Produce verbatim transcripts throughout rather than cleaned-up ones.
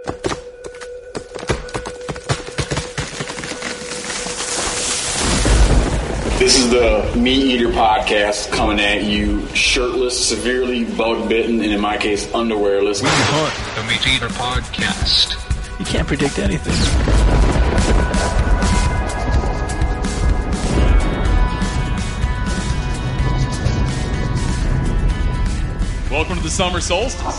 This is the Meat Eater Podcast coming at you shirtless, severely bug bitten, and in my case, underwearless. We hunt the Meat Eater Podcast. You can't predict anything. Welcome to the summer solstice.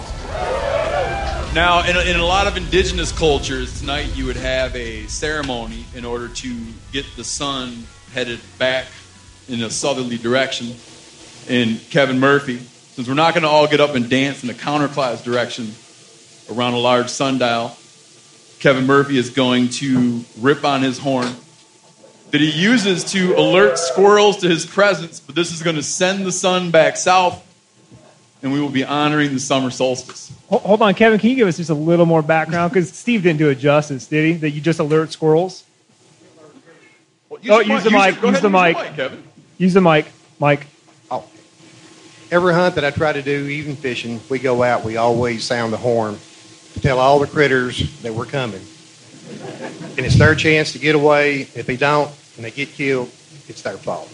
Now, in a, in a lot of indigenous cultures, tonight you would have a ceremony in order to get the sun headed back in a southerly direction. And Kevin Murphy, since we're not going to all get up and dance in a counterclockwise direction around a large sundial, Kevin Murphy is going to rip on his horn that he uses to alert squirrels to his presence, but this is going to send the sun back south, and we will be honoring the summer solstice. Hold on, Kevin, can you give us just a little more background? Because Steve didn't do it justice, did he? That you just alert squirrels? Well, use oh, use the mic. Use the mic. Kevin. Use the mic. Mike. Oh. Every hunt that I try to do, even fishing, we go out, we always sound the horn to tell all the critters that we're coming. And it's their chance to get away. If they don't and they get killed, it's their fault.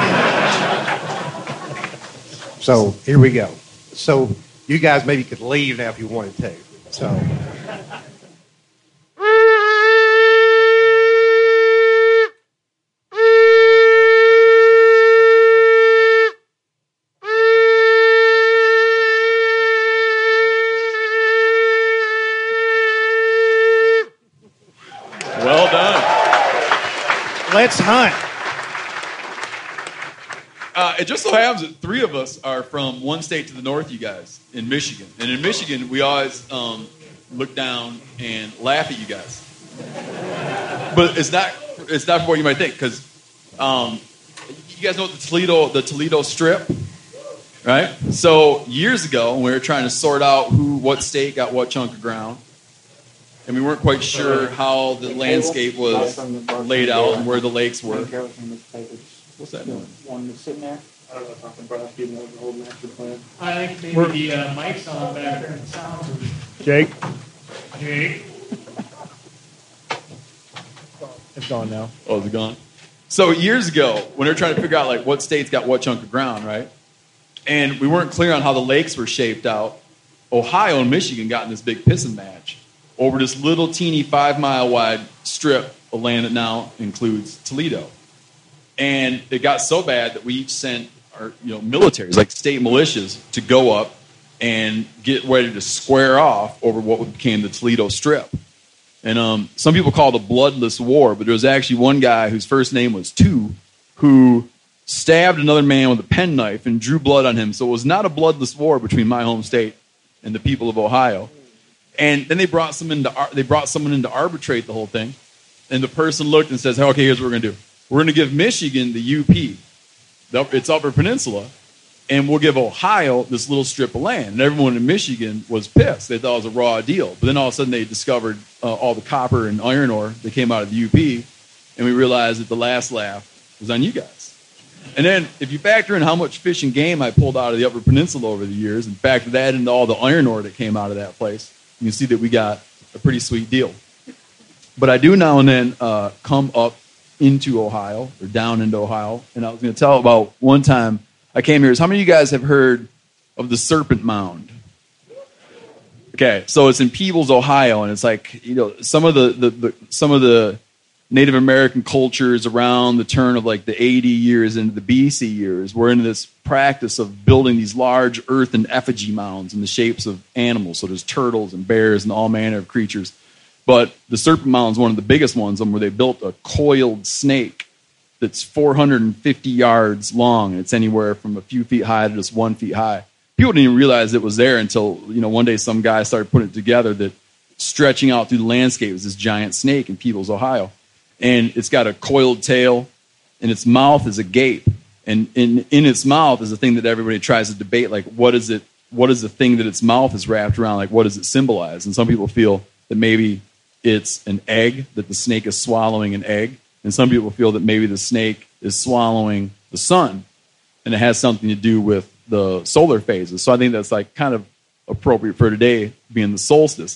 So here we go. So you guys maybe could leave now if you wanted to. So. Well done. Let's hunt. Uh, it just so happens that three of us are from one state to the north, you guys, in Michigan. And in Michigan, we always um, look down and laugh at you guys. But it's not it's not what you might think, because um, you guys know the Toledo the Toledo Strip, right? So years ago, when we were trying to sort out who, what state got what chunk of ground, and we weren't quite sure how the landscape was laid out and where the lakes were. What's that doing? One that's sitting there. I don't know if I can brush you know the whole master plan. I think maybe We're, the uh, mic's on back there and sound. Jake. Jake. It's gone now. Oh, is it gone? So years ago, when they were trying to figure out like what states got what chunk of ground, right? And we weren't clear on how the lakes were shaped out. Ohio and Michigan got in this big pissing match over this little teeny five mile wide strip of land that now includes Toledo. And it got so bad that we each sent our, you know, militaries, like state militias, to go up and get ready to square off over what became the Toledo Strip. And um, some people call it a bloodless war, but there was actually one guy whose first name was Two, who stabbed another man with a penknife and drew blood on him. So it was not a bloodless war between my home state and the people of Ohio. And then they brought someone into they brought someone in to arbitrate the whole thing. And the person looked and says, "Okay, here's what we're going to do. We're going to give Michigan the U P, its Upper Peninsula, and we'll give Ohio this little strip of land." And everyone in Michigan was pissed. They thought it was a raw deal. But then all of a sudden they discovered uh, all the copper and iron ore that came out of the U P, and we realized that the last laugh was on you guys. And then if you factor in how much fish and game I pulled out of the Upper Peninsula over the years and factor that into all the iron ore that came out of that place, you can see that we got a pretty sweet deal. But I do now and then uh, come up into Ohio or down into Ohio, and I was going to tell about one time I came here. Is how many of you guys have heard of the Serpent Mound? Okay, so it's in Peebles, Ohio, and it's like, you know, some of the, the, the some of the Native American cultures around the turn of like the A D years into the B C years were in this practice of building these large earthen effigy mounds in the shapes of animals. So there's turtles and bears and all manner of creatures. But the Serpent Mound is one of the biggest ones, where they built a coiled snake that's four hundred fifty yards long, and it's anywhere from a few feet high to just one feet high. People didn't even realize it was there until, you know, one day some guy started putting it together that stretching out through the landscape was this giant snake in Peebles, Ohio. And it's got a coiled tail, and its mouth is a gape. And in, in its mouth is a thing that everybody tries to debate, like, what is it? What is the thing that its mouth is wrapped around? Like, what does it symbolize? And some people feel that maybe it's an egg, that the snake is swallowing an egg. And some people feel that maybe the snake is swallowing the sun, and it has something to do with the solar phases. So I think that's like kind of appropriate for today, being the solstice.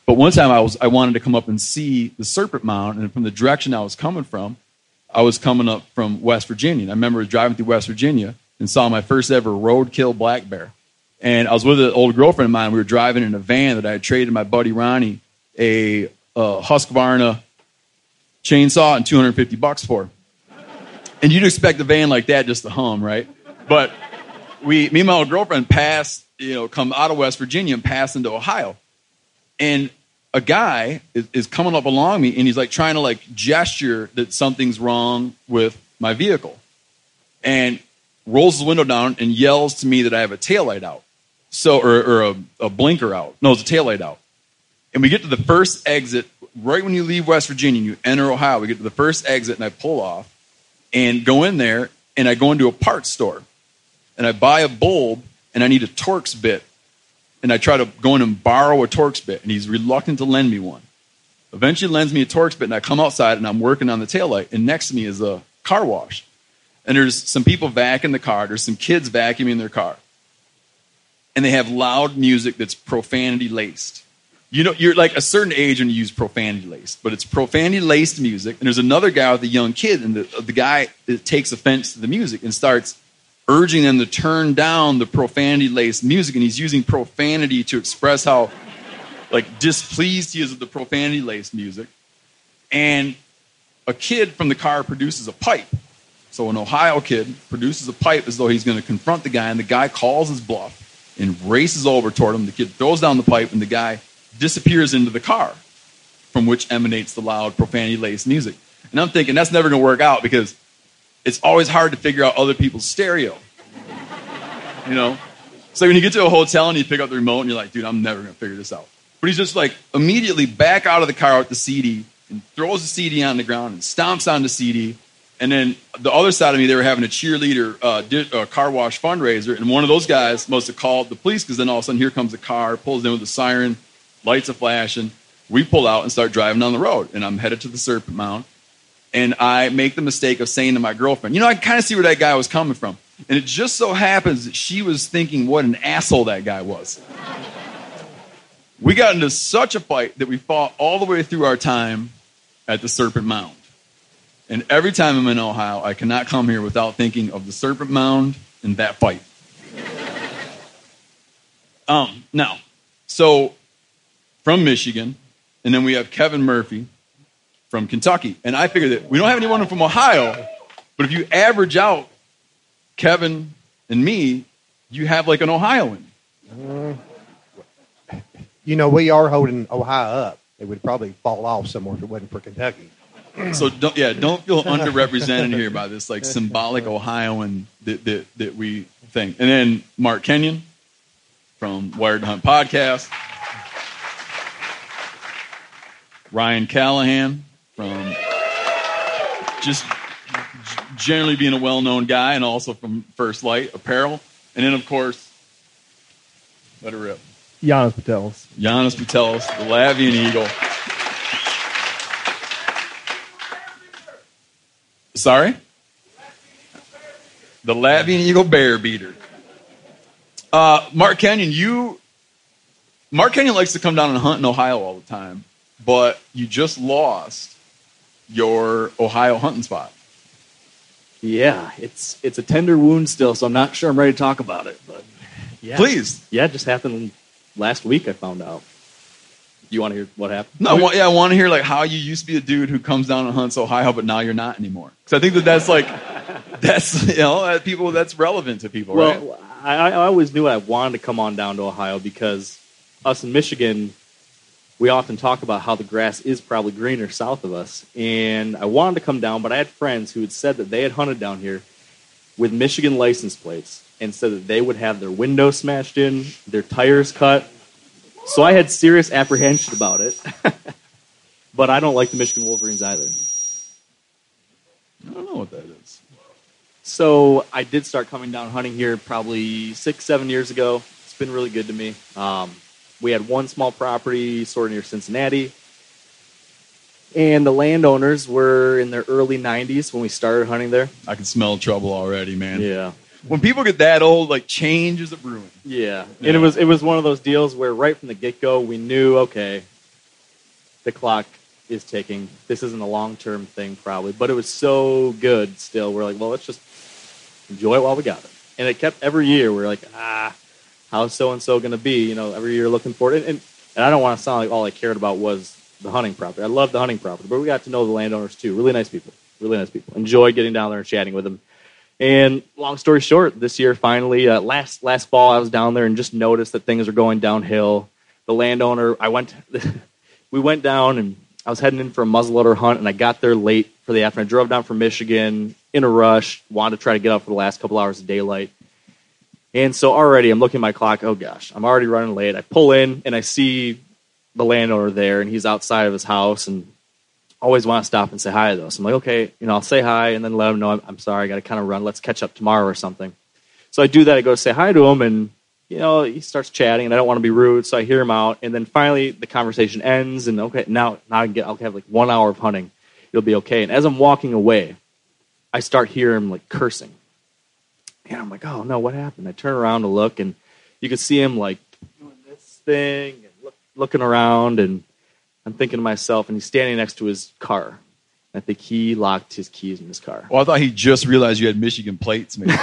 But one time I was I wanted to come up and see the Serpent Mound, and from the direction I was coming from, I was coming up from West Virginia. And I remember driving through West Virginia and saw my first ever roadkill black bear. And I was with an old girlfriend of mine. We were driving in a van that I had traded my buddy Ronnie a, a Husqvarna chainsaw and two hundred fifty bucks for. And you'd expect a van like that just to hum, right? But we, me and my old girlfriend passed, you know, come out of West Virginia and passed into Ohio. And a guy is, is coming up along me, and he's like trying to like gesture that something's wrong with my vehicle. And rolls his window down and yells to me that I have a taillight out. So, or, or a, a blinker out. No, it's a taillight out. And we get to the first exit, right when you leave West Virginia and you enter Ohio, we get to the first exit and I pull off and go in there, and I go into a parts store. And I buy a bulb, and I need a Torx bit. And I try to go in and borrow a Torx bit, and he's reluctant to lend me one. Eventually lends me a Torx bit, and I come outside, and I'm working on the taillight, and next to me is a car wash. And there's some people vacuuming the car. There's some kids vacuuming their car. And they have loud music that's profanity-laced. You know, you're like a certain age when you use profanity-laced, but it's profanity-laced music. And there's another guy with a young kid, and the, the guy takes offense to the music and starts urging them to turn down the profanity-laced music. And he's using profanity to express how, like, displeased he is with the profanity-laced music. And a kid from the car produces a pipe. So an Ohio kid produces a pipe as though he's going to confront the guy, and the guy calls his bluff and races over toward him. The kid throws down the pipe, and the guy disappears into the car, from which emanates the loud profanity-laced music. And I'm thinking, that's never going to work out, because it's always hard to figure out other people's stereo. You know? So when you get to a hotel and you pick up the remote and you're like, dude, I'm never going to figure this out. But he's just like immediately back out of the car with the C D and throws the C D on the ground and stomps on the C D. And then the other side of me, they were having a cheerleader uh, di- uh, car wash fundraiser. And one of those guys must have called the police, because then all of a sudden here comes a car, pulls in with a siren, lights are flashing. We pull out and start driving down the road. And I'm headed to the Serpent Mound. And I make the mistake of saying to my girlfriend, you know, I kind of see where that guy was coming from. And it just so happens that she was thinking what an asshole that guy was. We got into such a fight that we fought all the way through our time at the Serpent Mound. And every time I'm in Ohio, I cannot come here without thinking of the Serpent Mound and that fight. um, now, so from Michigan, and then we have Kevin Murphy from Kentucky. And I figured that we don't have anyone from Ohio, but if you average out Kevin and me, you have like an Ohioan. Uh, you know, we are holding Ohio up. It would probably fall off somewhere if it wasn't for Kentucky. So don't, yeah, don't feel underrepresented here by this like symbolic Ohioan that, that, that we think. And then Mark Kenyon from Wired to Hunt podcast. Ryan Callahan from just generally being a well-known guy, and also from First Light Apparel. And then, of course, let it rip. Giannis Patelis. Giannis Patelis, the Lavian Eagle. Sorry? The Lavian Eagle Bear Beater. Uh, Mark Kenyon, you... Mark Kenyon likes to come down and hunt in Ohio all the time, but you just lost your Ohio hunting spot. Yeah, it's it's a tender wound still, so I'm not sure I'm ready to talk about it. But yeah, Please. Yeah, it just happened last week. I found out. You want to hear what happened? No, I want, yeah, I want to hear like how you used to be a dude who comes down and hunts Ohio, but now you're not anymore. Because I think that that's like that's you know that people that's relevant to people, well, right? Well, I, I always knew I wanted to come on down to Ohio because us in Michigan, we often talk about how the grass is probably greener south of us. And I wanted to come down, but I had friends who had said that they had hunted down here with Michigan license plates and said that they would have their windows smashed in, their tires cut. So I had serious apprehension about it. But I don't like the Michigan Wolverines either. I don't know what that is. So I did start coming down hunting here probably six, seven years ago. It's been really good to me. Um, we had one small property sort of near Cincinnati. And the landowners were in their early nineties when we started hunting there. I can smell trouble already, man. Yeah. When people get that old, like change is a brewing. Yeah. Yeah. And it was it was one of those deals where right from the get-go we knew, okay, the clock is ticking. This isn't a long-term thing probably, but it was so good still. We're like, well, let's just enjoy it while we got it. And it kept every year. We're like, ah, how's so-and-so going to be? You know, every year looking for it. And, and, and I don't want to sound like all I cared about was the hunting property. I love the hunting property, but we got to know the landowners too. Really nice people. Really nice people. Enjoyed getting down there and chatting with them. And long story short, this year finally, uh, last last fall, I was down there and just noticed that things are going downhill. The landowner, I went, we went down and I was heading in for a muzzleloader hunt, and I got there late for the afternoon. I drove down from Michigan in a rush, wanted to try to get out for the last couple hours of daylight. And so already I'm looking at my clock. Oh, gosh, I'm already running late. I pull in, and I see the landowner there, and he's outside of his house, and always want to stop and say hi to those. So I'm like, okay, you know, I'll say hi and then let him know I'm, I'm sorry, I got to kind of run. Let's catch up tomorrow or something. So I do that. I go say hi to him, and, you know, he starts chatting, and I don't want to be rude, so I hear him out. And then finally the conversation ends, and okay, now, now I get, I'll have like one hour of hunting. It'll be okay. And as I'm walking away, I start hearing him like cursing. And I'm like, oh, no, what happened? I turn around to look, and you can see him like doing this thing and look, looking around, and I'm thinking to myself, and he's standing next to his car. I think he locked his keys in his car. Well, I thought he just realized you had Michigan plates, maybe.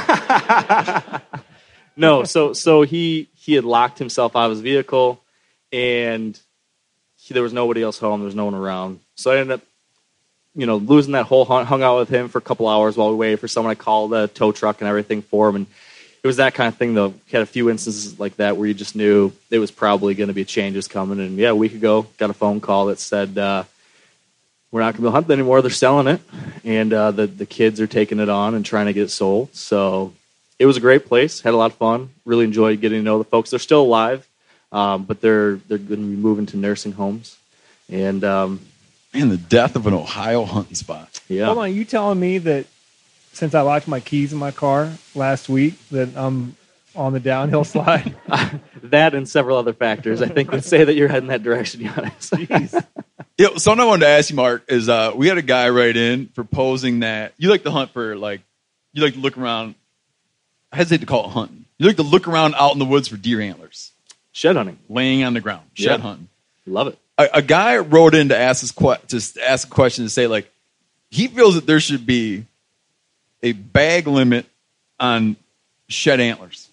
No, so so he he had locked himself out of his vehicle, and he, there was nobody else home. There was no one around. So I ended up, you know, losing that whole hunt. Hung out with him for a couple hours while we waited for someone. I called a tow truck and everything for him, and it was that kind of thing, though. We had a few instances like that where you just knew it was probably going to be changes coming. And, yeah, a week ago, got a phone call that said, uh, we're not going to hunt anymore. They're selling it. And uh, the, the kids are taking it on and trying to get it sold. So it was a great place. Had a lot of fun. Really enjoyed getting to know the folks. They're still alive, um, but they're they're going to be moving to nursing homes. And, um, man, the death of an Ohio hunting spot. Yeah. Hold on, you telling me that since I locked my keys in my car last week that I'm on the downhill slide? That and several other factors, I think, would say that you're heading that direction, Giannis. Jeez. Yeah, something I wanted to ask you, Mark, is uh, we had a guy write in proposing that you like to hunt for, like, you like to look around. I hesitate to call it hunting. You like to look around out in the woods for deer antlers. Shed hunting. Laying on the ground. Shed Yeah. hunting. Love it. A, a guy wrote in to ask this que- to ask a question to say, like, he feels that there should be a bag limit on shed antlers.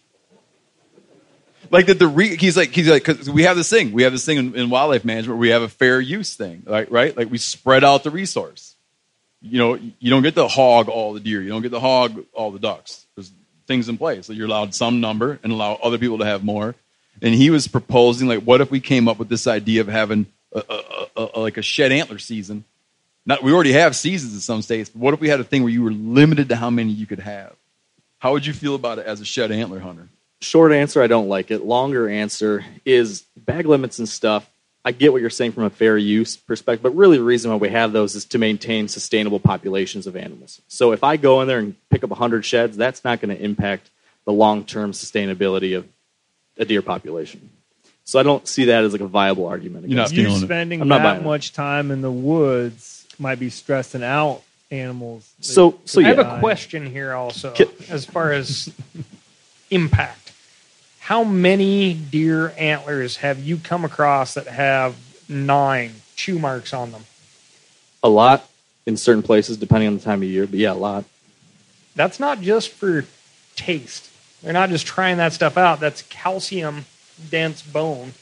Like that the re- he's like he's like because we have this thing we have this thing in, in wildlife management where we have a fair use thing, right? Right? Like we spread out the resource. You know, you don't get to hog all the deer. You don't get to hog all the ducks. There's things in place. So you're allowed some number and allow other people to have more. And he was proposing, like, what if we came up with this idea of having a, a, a, a, like a shed antler season? Not we already have seasons in some states, but what if we had a thing where you were limited to how many you could have? How would you feel about it as a shed antler hunter? Short answer, I don't like it. Longer answer is bag limits and stuff. I get what you're saying from a fair use perspective, but really the reason why we have those is to maintain sustainable populations of animals. So if I go in there and pick up one hundred sheds, that's not going to impact the long-term sustainability of a deer population. So I don't see that as like a viable argument. You're not against You feeling it. spending I'm not buying that it. much time in the woods might be stressing out animals. that- So, so I have yeah. a question here also, Ki- as far as impact. How many deer antlers have you come across that have nine chew marks on them? A lot in certain places, depending on the time of year, but yeah, a lot. That's not just for taste. They're not just trying that stuff out. That's calcium dense bone.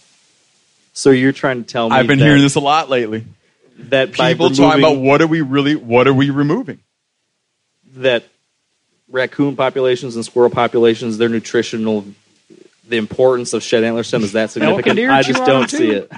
So you're trying to tell me I've been that, hearing this a lot lately. that by People talking removing- about what are we really, what are we removing? that raccoon populations and squirrel populations, their nutritional, the importance of shed antler stem is that significant. deer I chew just on don't them see too.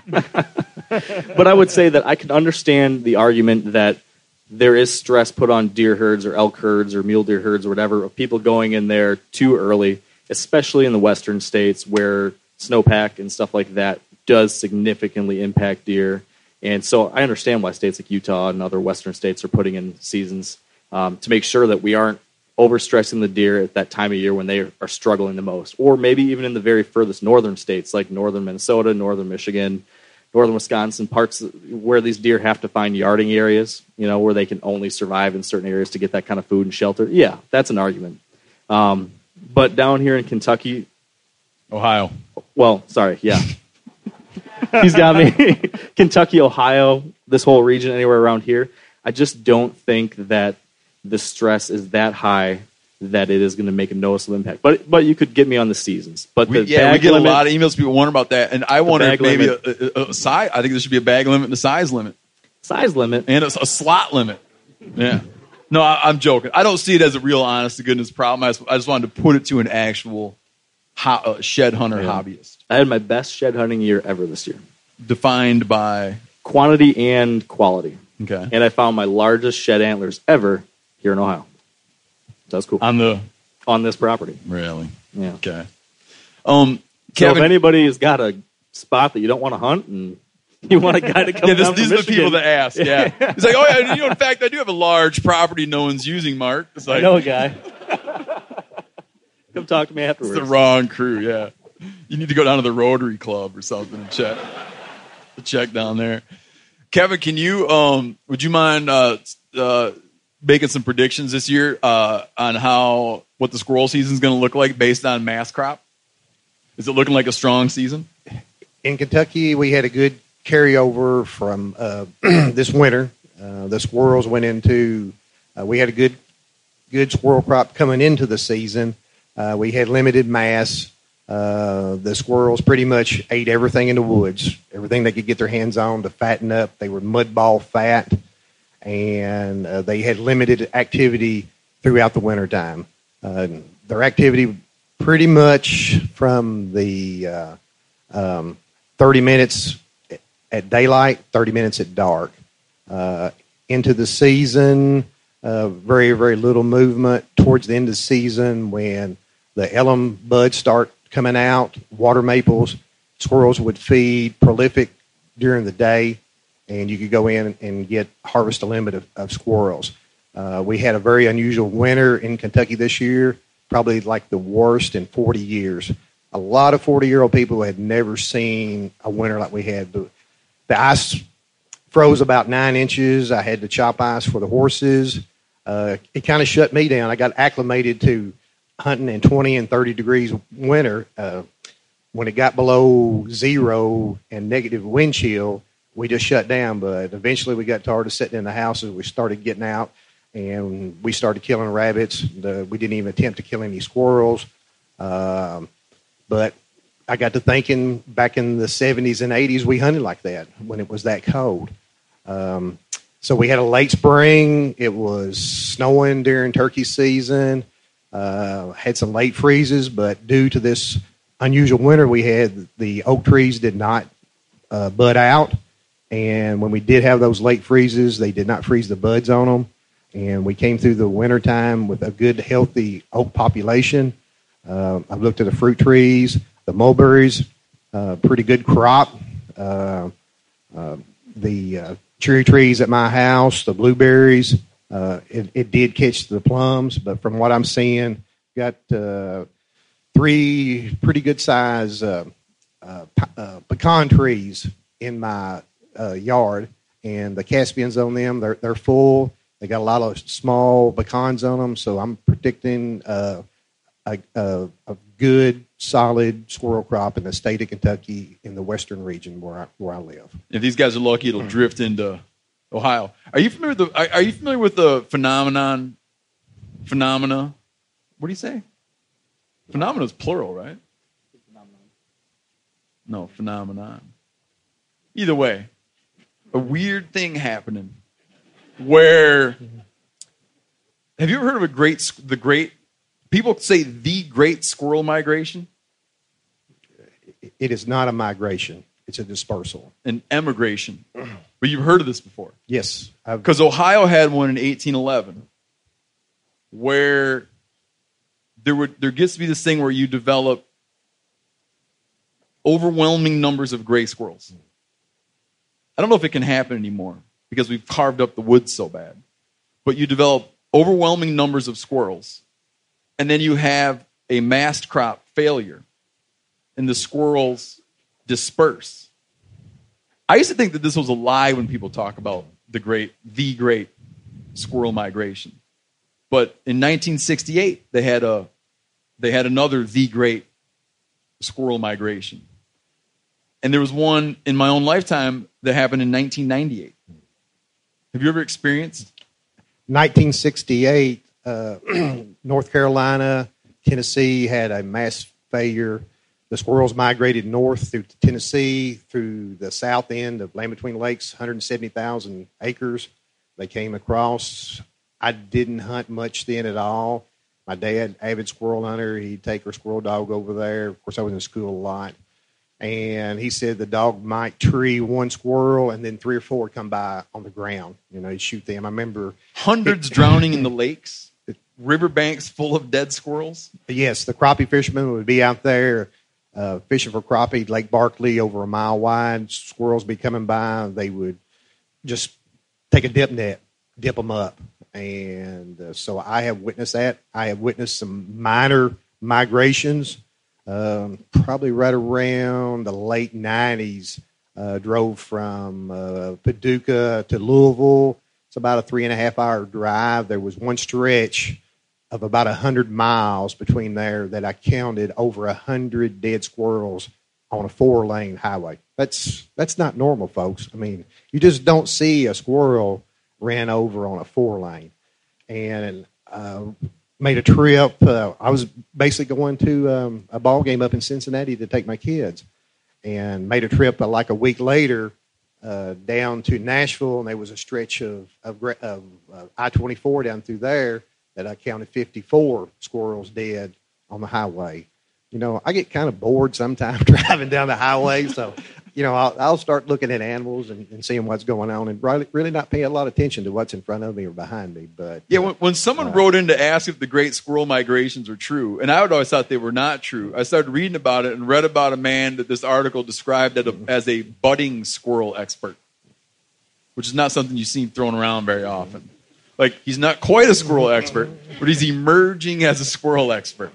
it. But I would say that I can understand the argument that there is stress put on deer herds or elk herds or mule deer herds or whatever of people going in there too early, especially in the western states where snowpack and stuff like that does significantly impact deer. And so I understand why states like Utah and other western states are putting in seasons um, to make sure that we aren't overstressing the deer at that time of year when they are struggling the most. Or maybe even in the very furthest northern states like northern Minnesota, northern Michigan, northern Wisconsin, parts where these deer have to find yarding areas, you know, where they can only survive in certain areas to get that kind of food and shelter. Yeah, that's an argument. Um, but down here in Kentucky, Ohio. well, sorry, yeah. He's got me. Kentucky, Ohio, this whole region, anywhere around here. I just don't think that the stress is that high that it is going to make a noticeable impact. But but you could get me on the seasons. But we, the yeah, we bag get limit, a lot of emails. People wonder about that, and I wonder if maybe a, limit. a, a size. I think there should be a bag limit and a size limit, size limit, and a, a slot limit. Yeah. No, I, I'm joking. I don't see it as a real honest to goodness problem. I just, I just wanted to put it to an actual ho- uh, shed hunter Yeah. hobbyist. I had my best shed hunting year ever this year. Defined by quantity and quality. Okay. And I found my largest shed antlers ever here in Ohio. That's cool. On the on this property. Really? Yeah. Okay. Um, So Kevin, if anybody has got a spot that you don't want to hunt and you want a guy to come yeah, this, down from these are the Michigan, people that ask. Yeah. It's like, oh yeah, you know, in fact, I do have a large property no one's using, Mark. It's like, I know a guy. Come talk to me it's afterwards. the wrong crew. Yeah. You need to go down to the Rotary Club or something and check check down there. Kevin, can you? Um, would you mind uh, uh, making some predictions this year uh, on how what the squirrel season is going to look like based on mass crop? Is it looking like a strong season? In Kentucky, we had a good carryover from uh, this winter. Uh, the squirrels went into. Uh, we had a good, good squirrel crop coming into the season. Uh, we had limited mass. Uh, the squirrels pretty much ate everything in the woods, everything they could get their hands on to fatten up. They were mud ball fat, and uh, they had limited activity throughout the wintertime. Uh, their activity pretty much from the uh, um, thirty minutes at daylight, thirty minutes at dark. Uh, into the season, uh, very, very little movement. Towards the end of the season, when the elm buds start coming out, water maples, squirrels would feed prolific during the day, and you could go in and get harvest a limit of, of squirrels. Uh, we had a very unusual winter in Kentucky this year, probably like the worst in forty years. A lot of forty-year-old people had never seen a winter like we had. The, the ice froze about nine inches. I had to chop ice for the horses. Uh, it kind of shut me down. I got acclimated to hunting in twenty and thirty degrees winter. Uh, when it got below zero and negative wind chill, we just shut down. But eventually we got tired of sitting in the houses. We started getting out, and we started killing rabbits. The, we didn't even attempt to kill any squirrels. Um, but I got to thinking back in the seventies and eighties, we hunted like that when it was that cold. Um, so we had a late spring. It was snowing during turkey season. Uh, had some late freezes, but due to this unusual winter we had, the oak trees did not uh, bud out. And when we did have those late freezes, they did not freeze the buds on them. And we came through the wintertime with a good, healthy oak population. Uh, I've looked at the fruit trees, the mulberries, uh, pretty good crop. Uh, uh, the uh, cherry trees at my house, the blueberries, uh, it, it did catch the plums, but from what I'm seeing, got uh, three pretty good size uh, uh, uh, pecan trees in my uh, yard, and the Caspians on them, they're, they're full. They got a lot of small pecans on them, so I'm predicting uh, a, a, a good, solid squirrel crop in the state of Kentucky in the western region where I, where I live. If these guys are lucky, it'll drift into Ohio. Are you familiar with the? Are, are you familiar with the phenomenon? Phenomena. What do you say? Phenomena is plural, right? No, phenomenon. Either way, a weird thing happening. Where have you ever heard of a great the great people say the great squirrel migration? It is not a migration. It's a dispersal. An emigration. But you've heard of this before. Yes. Because Ohio had one in eighteen eleven where there would there gets to be this thing where you develop overwhelming numbers of gray squirrels. I don't know if it can happen anymore because we've carved up the woods so bad. But you develop overwhelming numbers of squirrels, and then you have a mast crop failure, and the squirrels disperse. I used to think that this was a lie when people talk about the great, the great squirrel migration. But in nineteen sixty-eight, they had a, they had another the great squirrel migration. and there was one in my own lifetime that happened in nineteen ninety-eight. Have you ever experienced? nineteen sixty-eight, uh, North Carolina, Tennessee had a mass failure. The squirrels migrated north through Tennessee, through the south end of Land Between Lakes, one hundred seventy thousand acres. They came across. I didn't hunt much then at all. My dad, avid squirrel hunter, he'd take our squirrel dog over there. Of course, I was in school a lot. And he said the dog might tree one squirrel, and then three or four would come by on the ground. You know, he'd shoot them. I remember hundreds it, drowning in the lakes, riverbanks full of dead squirrels. Yes, the crappie fishermen would be out there uh, fishing for crappie. Lake Barkley, over a mile wide. Squirrels would be coming by. They would just take a dip net, dip them up. And uh, so I have witnessed that. I have witnessed some minor migrations. Um, probably right around the late nineties, uh, drove from uh, Paducah to Louisville. It's about a three and a half hour drive. There was one stretch of about a hundred miles between there that I counted over a hundred dead squirrels on a four lane highway. That's that's not normal, folks. I mean, you just don't see a squirrel ran over on a four lane. And uh, made a trip. Uh, I was basically going to um, a ball game up in Cincinnati to take my kids, and made a trip uh, like a week later uh, down to Nashville, and there was a stretch of, of, of uh, I twenty-four down through there that I counted fifty-four squirrels dead on the highway. You know, I get kind of bored sometimes driving down the highway, so you know, I'll, I'll start looking at animals and, and seeing what's going on, and really, really not paying a lot of attention to what's in front of me or behind me. But yeah, when, when someone uh, wrote in to ask if the great squirrel migrations are true, and I would always thought they were not true, I started reading about it and read about a man that this article described as a, as a budding squirrel expert, which is not something you see thrown around very often. Like, he's not quite a squirrel expert, but he's emerging as a squirrel expert.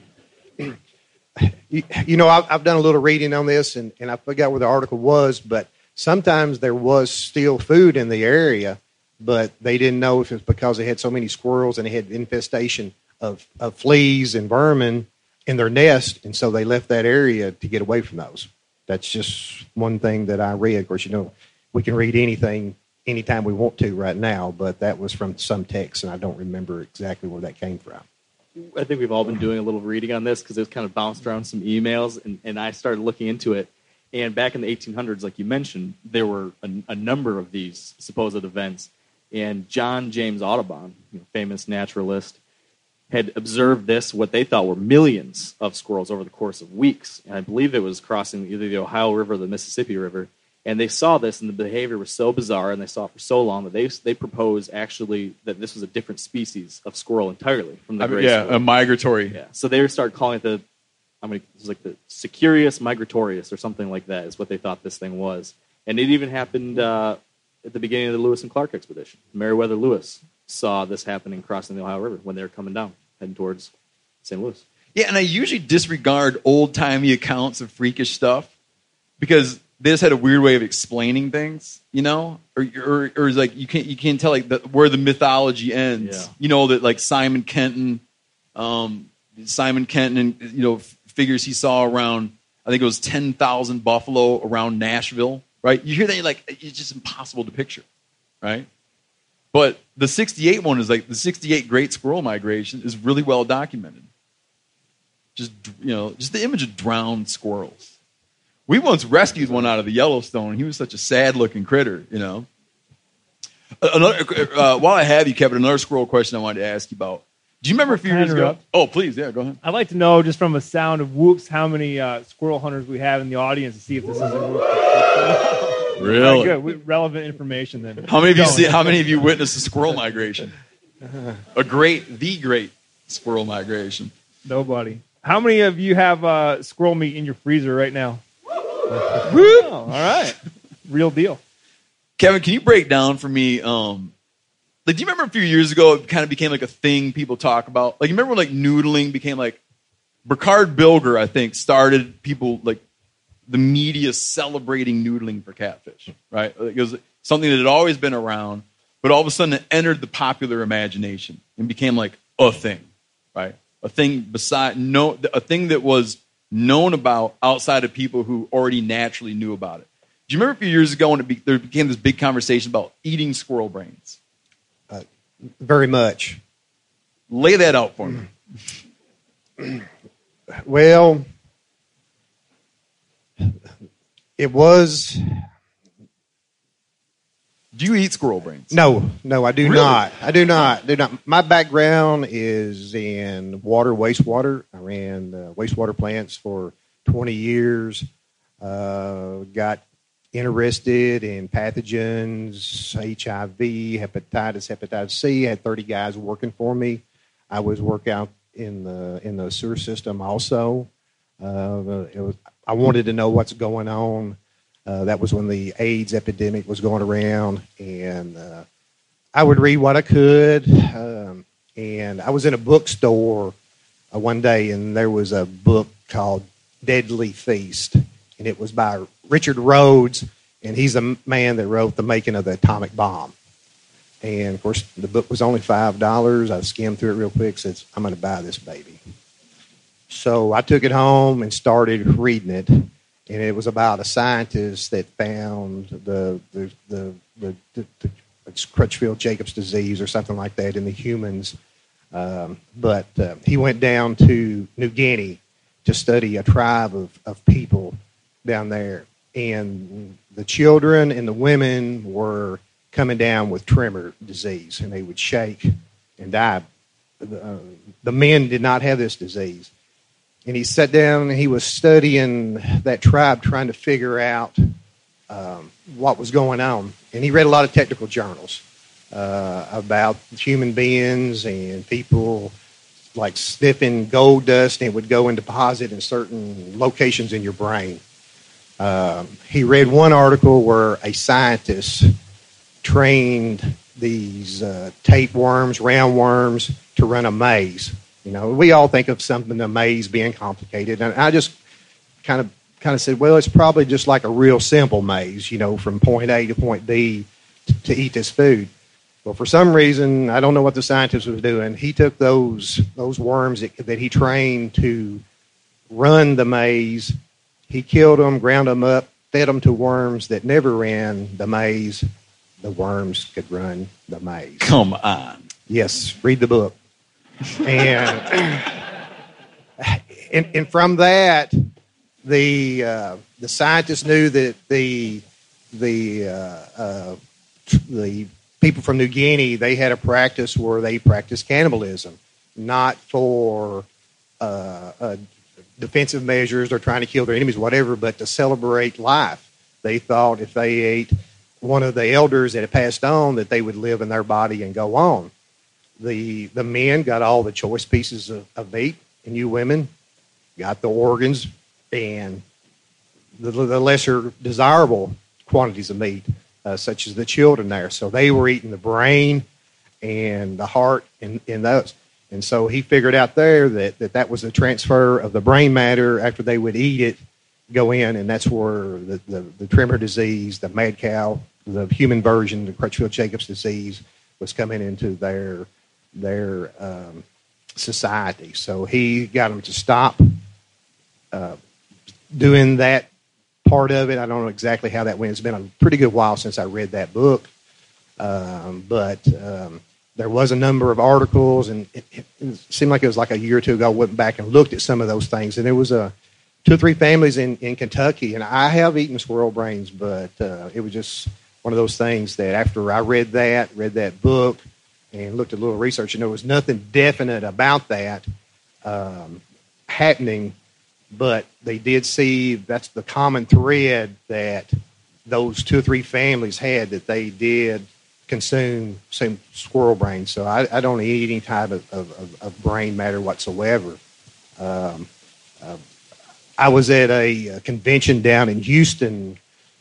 You, you know, I've, I've done a little reading on this, and, and I forgot where the article was, but sometimes there was still food in the area, but they didn't know if it was because they had so many squirrels and they had infestation of, of fleas and vermin in their nest, and so they left that area to get away from those. That's just one thing that I read. Of course, you know, we can read anything anytime we want to right now, but that was from some text, and I don't remember exactly where that came from. I think we've all been doing a little reading on this because it was kind of bounced around some emails, and, and I started looking into it. And back in the eighteen hundreds, like you mentioned, there were a, a number of these supposed events. And John James Audubon, you know, famous naturalist, had observed this, what they thought were millions of squirrels over the course of weeks. And I believe it was crossing either the Ohio River or the Mississippi River. And they saw this, and the behavior was so bizarre, and they saw it for so long that they they proposed actually that this was a different species of squirrel entirely from the I mean, gray yeah, squirrel. a migratory. Yeah, so they started calling it the, I mean, it was like the Securius migratorius or something like that is what they thought this thing was. And it even happened uh, at the beginning of the Lewis and Clark expedition. Meriwether Lewis saw this happening crossing the Ohio River when they were coming down, heading towards Saint Louis. Yeah, and I usually disregard old-timey accounts of freakish stuff because they just had a weird way of explaining things, you know, or or, or is like you can't you can't tell like the, where the mythology ends. Yeah. You know that like Simon Kenton, um, Simon Kenton, and you know f- figures he saw around. I think it was ten thousand buffalo around Nashville. Right? You hear that, you're like, it's just impossible to picture, right? But the sixty-eight one is like the sixty-eight Great Squirrel Migration is really well documented. Just you know, just the image of drowned squirrels. We once rescued one out of the Yellowstone. He was such a sad-looking critter, you know. Another, uh, while I have you, Kevin, another squirrel question I wanted to ask you about. Do you remember a few Can I years ago? interrupt? Oh, please, yeah, go ahead. I'd like to know, just from a sound of whoops, how many uh, squirrel hunters we have in the audience to see if this is a whoop. Really? Good. We- Relevant information then. How many of you Go. see? How many of you witnessed a squirrel migration? A great, the great squirrel migration. Nobody. How many of you have uh, squirrel meat in your freezer right now? Oh, all right. Real deal. Kevin, can you break down for me? Um, like, do you remember a few years ago it kind of became like a thing people talk about? Like, you remember when like noodling became like Burkhard Bilger, I think, started people like the media celebrating noodling for catfish, right? Like, it was something that had always been around, but all of a sudden it entered the popular imagination and became like a thing, right? A thing beside no, a thing that was known about outside of people who already naturally knew about it? Do you remember a few years ago when it be, there became this big conversation about eating squirrel brains? Uh, very much. Lay that out for me. Well, it was. Do you eat squirrel brains? No, no, I do Really? not. I do not. Do not. My background is in water, wastewater. I ran uh, wastewater plants for twenty years. Uh, got interested in pathogens, H I V, hepatitis, hepatitis C. Had thirty guys working for me. I was working out in the in the sewer system also. Uh, it was. I wanted to know what's going on. Uh, that was when the AIDS epidemic was going around, and uh, I would read what I could. Um, and I was in a bookstore uh, one day, and there was a book called Deadly Feast, and it was by Richard Rhodes, and he's the man that wrote The Making of the Atomic Bomb. And, of course, the book was only five dollars. I skimmed through it real quick, said, I'm going to buy this baby. So I took it home and started reading it. And it was about a scientist that found the the the, the, the, the it's Crutchfield-Jacobs disease or something like that in the humans. Um, but uh, he went down to New Guinea to study a tribe of, of people down there. And the children and the women were coming down with tremor disease, and they would shake and die. The, uh, the men did not have this disease. And he sat down and he was studying that tribe, trying to figure out um, what was going on. And he read a lot of technical journals uh, about human beings and people like sniffing gold dust, and it would go and deposit in certain locations in your brain. Um, he read one article where a scientist trained these uh, tapeworms, roundworms, to run a maze. You know, we all think of something, a maze, being complicated, and I just kind of kind of said, well, it's probably just like a real simple maze, you know, from point A to point B to, to eat this food. Well, for some reason, I don't know what the scientist was doing. He took those those worms that, that he trained to run the maze. He killed them, ground them up, fed them to worms that never ran the maze. The worms could run the maze. Come on. Yes, read the book. And, and and from that, the uh, the scientists knew that the the uh, uh, the people from New Guinea, they had a practice where they practiced cannibalism, not for uh, uh, defensive measures or trying to kill their enemies, whatever, but to celebrate life. They thought if they ate one of the elders that had passed on, that they would live in their body and go on. The the men got all the choice pieces of, of meat, and you women got the organs and the, the lesser desirable quantities of meat, uh, such as the children there. So they were eating the brain and the heart and, and those. And so he figured out there that, that that was the transfer of the brain matter after they would eat it, go in, and that's where the, the, the tremor disease, the mad cow, the human version, the Crutchfield-Jacobs disease, was coming into their their um, society. So he got them to stop uh, doing that part of it. I don't know exactly how that went. It's been a pretty good while since I read that book. Um, but um, there was a number of articles, and it, it, it seemed like it was like a year or two ago. I went back and looked at some of those things, and there was a two or three families in, in Kentucky, and I have eaten squirrel brains, but uh, it was just one of those things that after I read that, read that book, and looked at a little research, and there was nothing definite about that um, happening, but they did see that's the common thread that those two or three families had, that they did consume some squirrel brains. So I, I don't eat any type of, of, of brain matter whatsoever. Um, uh, I was at a, a convention down in Houston,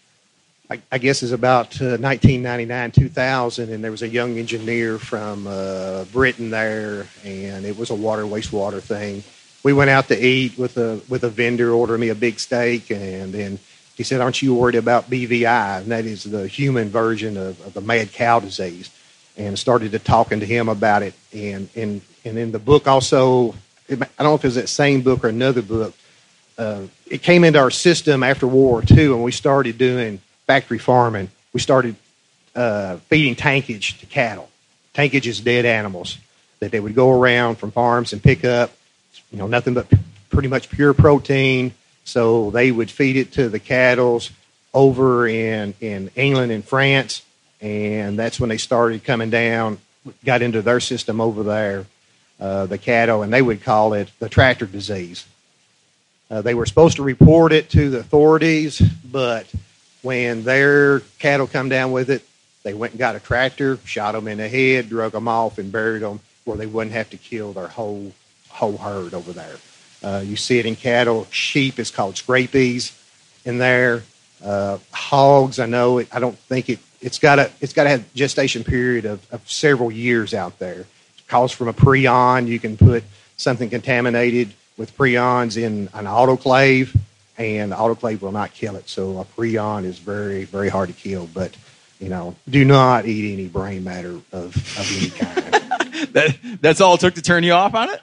I, I guess it's about uh, nineteen ninety-nine, two thousand, and there was a young engineer from uh, Britain there, and it was a water, wastewater thing. We went out to eat with a with a vendor, ordered me a big steak, and then he said, aren't you worried about B V I? And that is the human version of, of the mad cow disease. And started to talking to him about it. And, and, and in the book also, I don't know if it was that same book or another book, uh, it came into our system after World War Two, and we started doing factory farming. We started uh, feeding tankage to cattle. Tankage is dead animals that they would go around from farms and pick up, you know, nothing but p- pretty much pure protein. So they would feed it to the cattle over in, in England and France, and that's when they started coming down, got into their system over there, uh, the cattle, and they would call it the tractor disease. Uh, they were supposed to report it to the authorities, but when their cattle come down with it, they went and got a tractor, shot them in the head, drug them off, and buried them where they wouldn't have to kill their whole whole herd over there. Uh, you see it in cattle. Sheep is called scrapies in there. Uh, hogs, I know it. I don't think it. It's got a. It's got to have gestation period of, of several years out there. It calls from a prion. You can put something contaminated with prions in an autoclave, and the autoclave will not kill it. So a prion is very, very hard to kill. But you know, do not eat any brain matter of, of any kind. that, that's all it took to turn you off on it?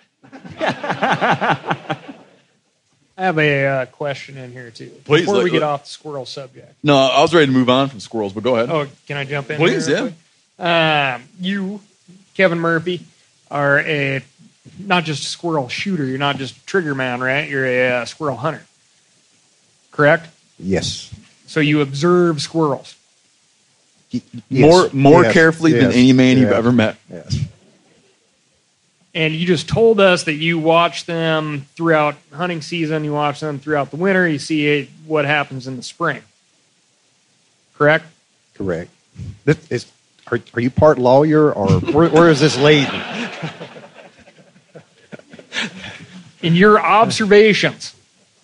I have a uh, question in here, too. Please, Before let- we get let- off the squirrel subject. No, I was ready to move on from squirrels, but go ahead. Oh, can I jump in? Please, here real yeah. quick? Um, you, Kevin Murphy, are a not just a squirrel shooter. You're not just a trigger man, right? You're a uh, squirrel hunter. Correct? Yes. So you observe squirrels. Y- More yes. more Yes. carefully than Yes. any man you've Yes. ever met. Yes. And you just told us that you watch them throughout hunting season. You watch them throughout the winter. You see it, what happens in the spring. Correct? Correct. This is, are, are you part lawyer, or where, where is this leading? In your observations,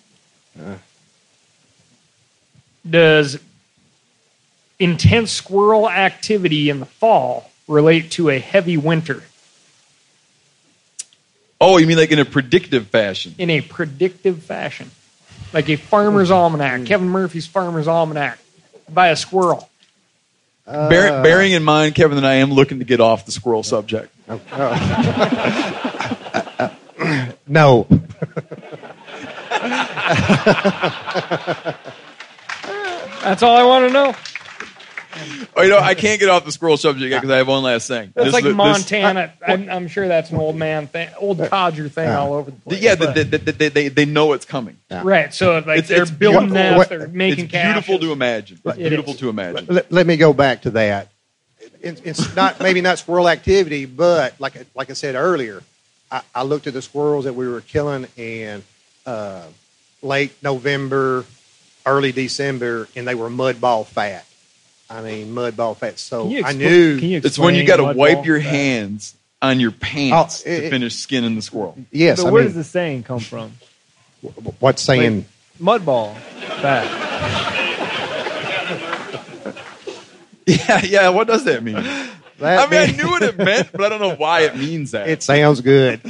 does intense squirrel activity in the fall relate to a heavy winter Oh, you mean like in a predictive fashion? in a predictive fashion? Like a farmer's almanac, Kevin Murphy's farmer's almanac, by a squirrel. Bear, bearing in mind, Kevin and I am looking to get off the squirrel subject. No. That's all I want to know. Oh, you know, I can't get off the squirrel subject because I have one last thing. That's This- like this- Montana. I'm, I'm sure that's an old man thing, old codger thing all over the place. yeah, but- they, they, they, they, they know it's coming. right. So like It's- they're it's building beautiful. nests, What- they're making It's beautiful caches. to imagine. It's It beautiful is. to imagine. Let, let me go back to that. It, it's not maybe not squirrel activity, but like like I said earlier, I, I looked at the squirrels that we were killing in uh, late November, early December, and they were mud ball fat. I mean, mud ball fat. So Can you I expl- knew. can you It's when you explain got to mud wipe ball? your hands on your pants Oh, it- to finish skinning the squirrel. Yes, But I where mean, does the saying come from? what's saying? Mud ball. Fat. Yeah, yeah. What does that mean? That I mean, I mean- knew what it meant, but I don't know why it means that. It sounds good.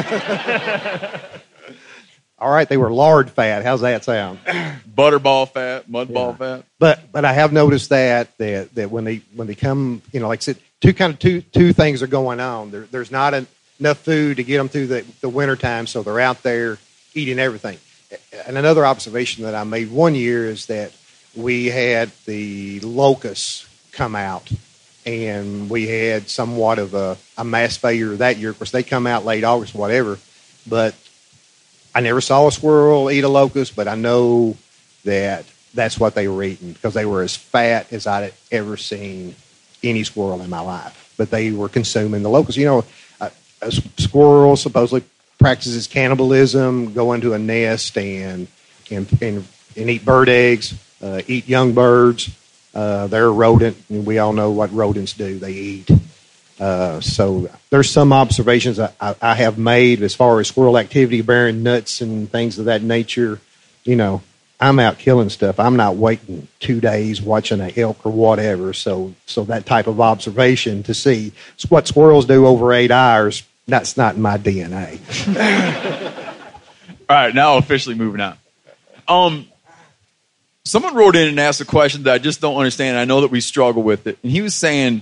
All right, they were lard fat. How's that sound? Butterball fat, mud ball fat. But but I have noticed that that that when they when they come, you know, like I said, two kind of two two things are going on. There, there's not en- enough food to get them through the the winter time, so they're out there eating everything. And another observation that I made one year is that we had the locusts come out, and we had somewhat of a, a mass failure that year. Of course, they come out late August, whatever, but I never saw a squirrel eat a locust, but I know that that's what they were eating because they were as fat as I'd ever seen any squirrel in my life. But they were consuming the locusts. You know, a, a squirrel supposedly practices cannibalism, go into a nest and and and, and eat bird eggs, uh, eat young birds. Uh, they're a rodent, and we all know what rodents do. They eat. Uh, so there's some observations I, I, I have made as far as squirrel activity, bearing nuts and things of that nature. You know, I'm out killing stuff. I'm not waiting two days watching an elk or whatever. So, so that type of observation to see what squirrels do over eight hours, that's not in my D N A. All right, now officially moving on. Um, someone wrote in and asked a question that I just don't understand. I know that we struggle with it, and he was saying,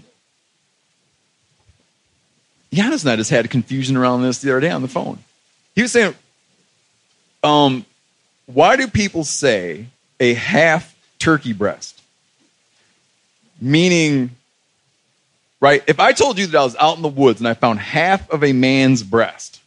Giannis and I just had confusion around this the other day on the phone. He was saying, um, why do people say a half turkey breast? Meaning, right, if I told you that I was out in the woods and I found half of a man's breast,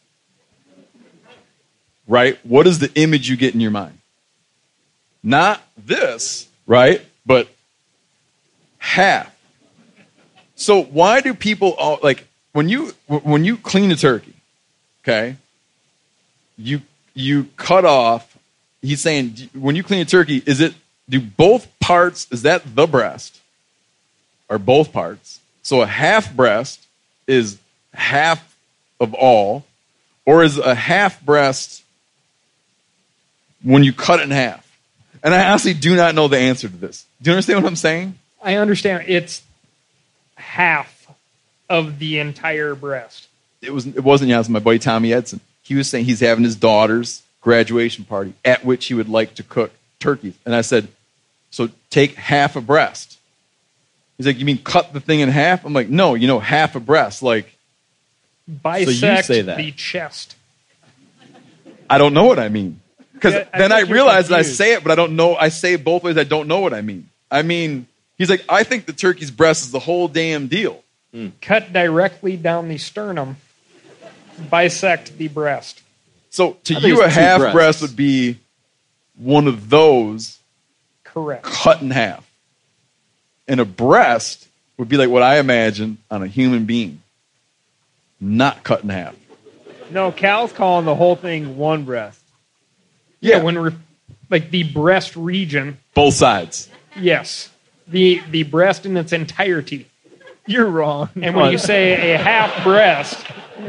right, what is the image you get in your mind? Not this, right, but half. So why do people, all, like, when you when you clean a turkey, okay, you you cut off, he's saying, when you clean a turkey, is it, do both parts, is that the breast? Or both parts? So a half breast is half of all, or is a half breast when you cut it in half? And I honestly do not know the answer to this. Do you understand what I'm saying? I understand. It's half of the entire breast. It was. It wasn't. Yeah, it was my buddy Tommy Edson. He was saying he's having his daughter's graduation party at which he would like to cook turkeys. And I said, so take half a breast. He's like, you mean cut the thing in half? I'm like, no, you know, half a breast. Like, bisect so you say that. the chest. I don't know what I mean. Because Yeah, I then I think you're realize that I confused. say it, but I don't know. I say it both ways. I don't know what I mean. I mean, he's like, I think the turkey's breast is the whole damn deal. Cut directly down the sternum. Bisect the breast. So to I think you, a it's two half breasts. breast would be one of those Correct. cut in half. And a breast would be like what I imagine on a human being, not cut in half. No, Cal's calling the whole thing one breast. Yeah, when re- like the breast region. Both sides. Yes, the the breast in its entirety. You're wrong. And when you say a half breast,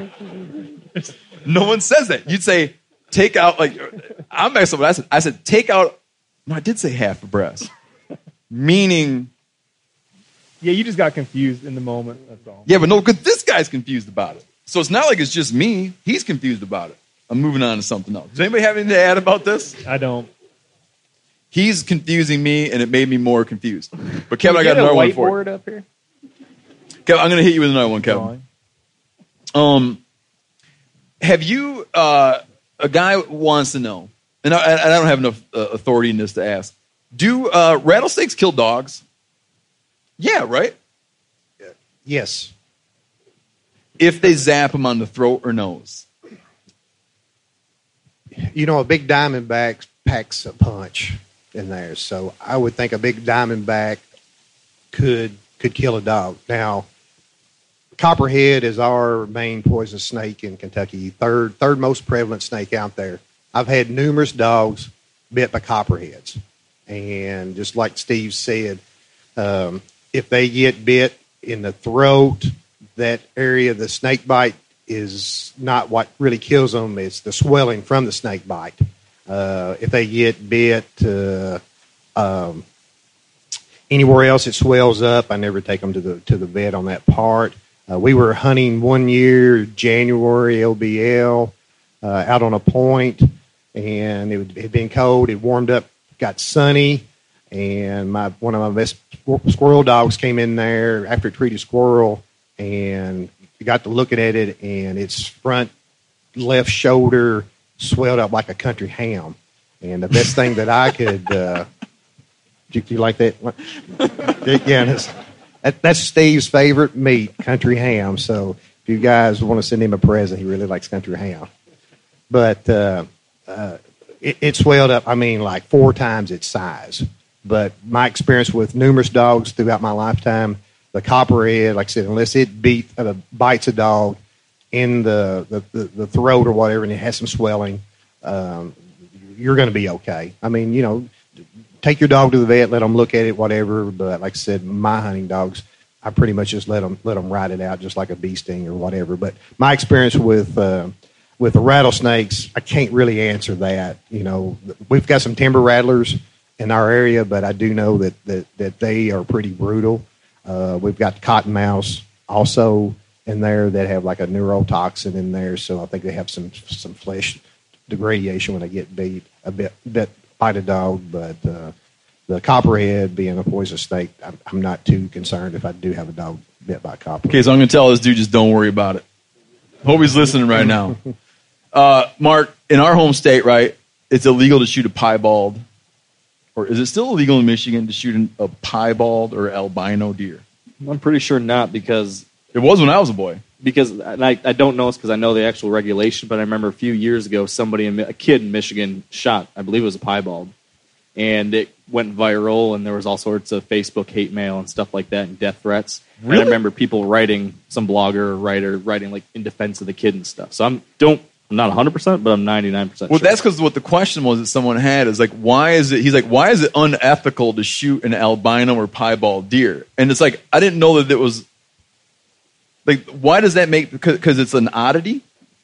No one says that. You'd say, take out, like, I'm messing up what I said. I said, take out, no, I did say half a breast. Meaning, Yeah, you just got confused in the moment. That's all. yeah, but no, because this guy's confused about it. So it's not like it's just me. He's confused about it. I'm moving on to something else. Does anybody have anything to add about this? I don't. He's confusing me, and it made me more confused. But Kevin, I Can got we get another a one for you. whiteboard up here. Kevin, I'm going to hit you with another one, Kevin. Um, have you, uh, a guy wants to know, and I, and I don't have enough uh, authority in this to ask, do uh, rattlesnakes kill dogs? Yeah, right? Yes. If they zap them on the throat or nose. You know, a big diamondback packs a punch in there, so I would think a big diamondback could could kill a dog. Now, copperhead is our main poisonous snake in Kentucky, third third most prevalent snake out there. I've had numerous dogs bit by copperheads, and just like Steve said, um, if they get bit in the throat, that area, the snake bite is not what really kills them. It's the swelling from the snake bite. Uh, if they get bit uh, um, anywhere else, it swells up. I never take them to the to the vet on that part. Uh, we were hunting one year, January, L B L, uh, out on a point, and it had been cold. It warmed up, got sunny, and my one of my best squirrel dogs came in there after it treated squirrel, and got to looking at it, and its front left shoulder swelled up like a country ham. And the best thing that I could, uh, do you like that? Yeah, that's, that, that's Steve's favorite meat, country ham. So if you guys want to send him a present, he really likes country ham. But uh, uh, it, it swelled up, I mean, like four times its size. But my experience with numerous dogs throughout my lifetime, the copperhead, like I said, unless it beat, uh, bites a dog in the, the, the, the throat or whatever, and it has some swelling, um, you're going to be okay. I mean, you know, take your dog to the vet, let them look at it, whatever. But like I said, my hunting dogs, I pretty much just let them let them ride it out, just like a bee sting or whatever. But my experience with uh, with the rattlesnakes, I can't really answer that. You know, we've got some timber rattlers in our area, but I do know that that, that they are pretty brutal. Uh, we've got cottonmouths also in there that have like a neurotoxin in there, so I think they have some some flesh degradation when they get beat a bit bit by the dog. But uh, the copperhead, being a poisonous snake, I'm, I'm not too concerned if I do have a dog bit by a copperhead. Okay, so I'm going to tell this dude, just don't worry about it. Hope he's listening right now. Uh, Mark, in our home state, right, it's illegal to shoot a piebald, or is it still illegal in Michigan to shoot an, a piebald or albino deer? I'm pretty sure not, because it was when I was a boy. Because and I, I don't know this because I know the actual regulation, but I remember a few years ago somebody, in, a kid in Michigan, shot, I believe it was a piebald, and it went viral, and there was all sorts of Facebook hate mail and stuff like that, and death threats. Really? And I remember people writing, some blogger or writer writing like in defense of the kid and stuff. So I'm don't I'm not one hundred percent, but I'm ninety-nine percent Well, sure. that's because what the question was that someone had is like, why is it? He's like, why is it unethical to shoot an albino or piebald deer? And it's like, I didn't know that it was. Like, why does that make? Because it's an oddity.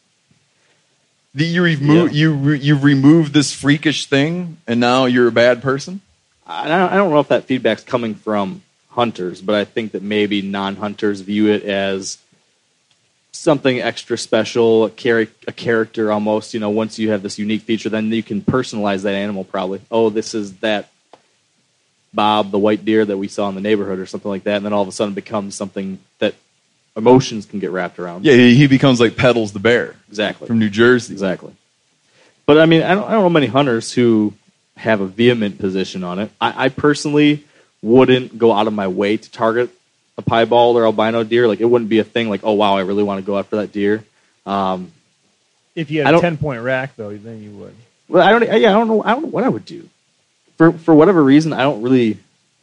That you remove Yeah. you re, you remove this freakish thing, and now you're a bad person. I don't, I don't know if that feedback's coming from hunters, but I think that maybe non-hunters view it as something extra special, a, char- a character almost. You know, once you have this unique feature, then you can personalize that animal probably. Oh, this is that Bob, the white deer that we saw in the neighborhood or something like that, and then all of a sudden it becomes something that emotions can get wrapped around. Yeah, he he becomes like Pedals the bear Exactly. from New Jersey. Exactly. But I mean, I don't, I don't know many hunters who have a vehement position on it. I, I personally wouldn't go out of my way to target a piebald or albino deer. Like, it wouldn't be a thing like, oh wow, I really want to go after that deer. Um, If you I had a don't- ten point rack, though, then you would. well, I don't. Yeah, I don't know. I don't know what I would do. For for whatever reason, I don't really.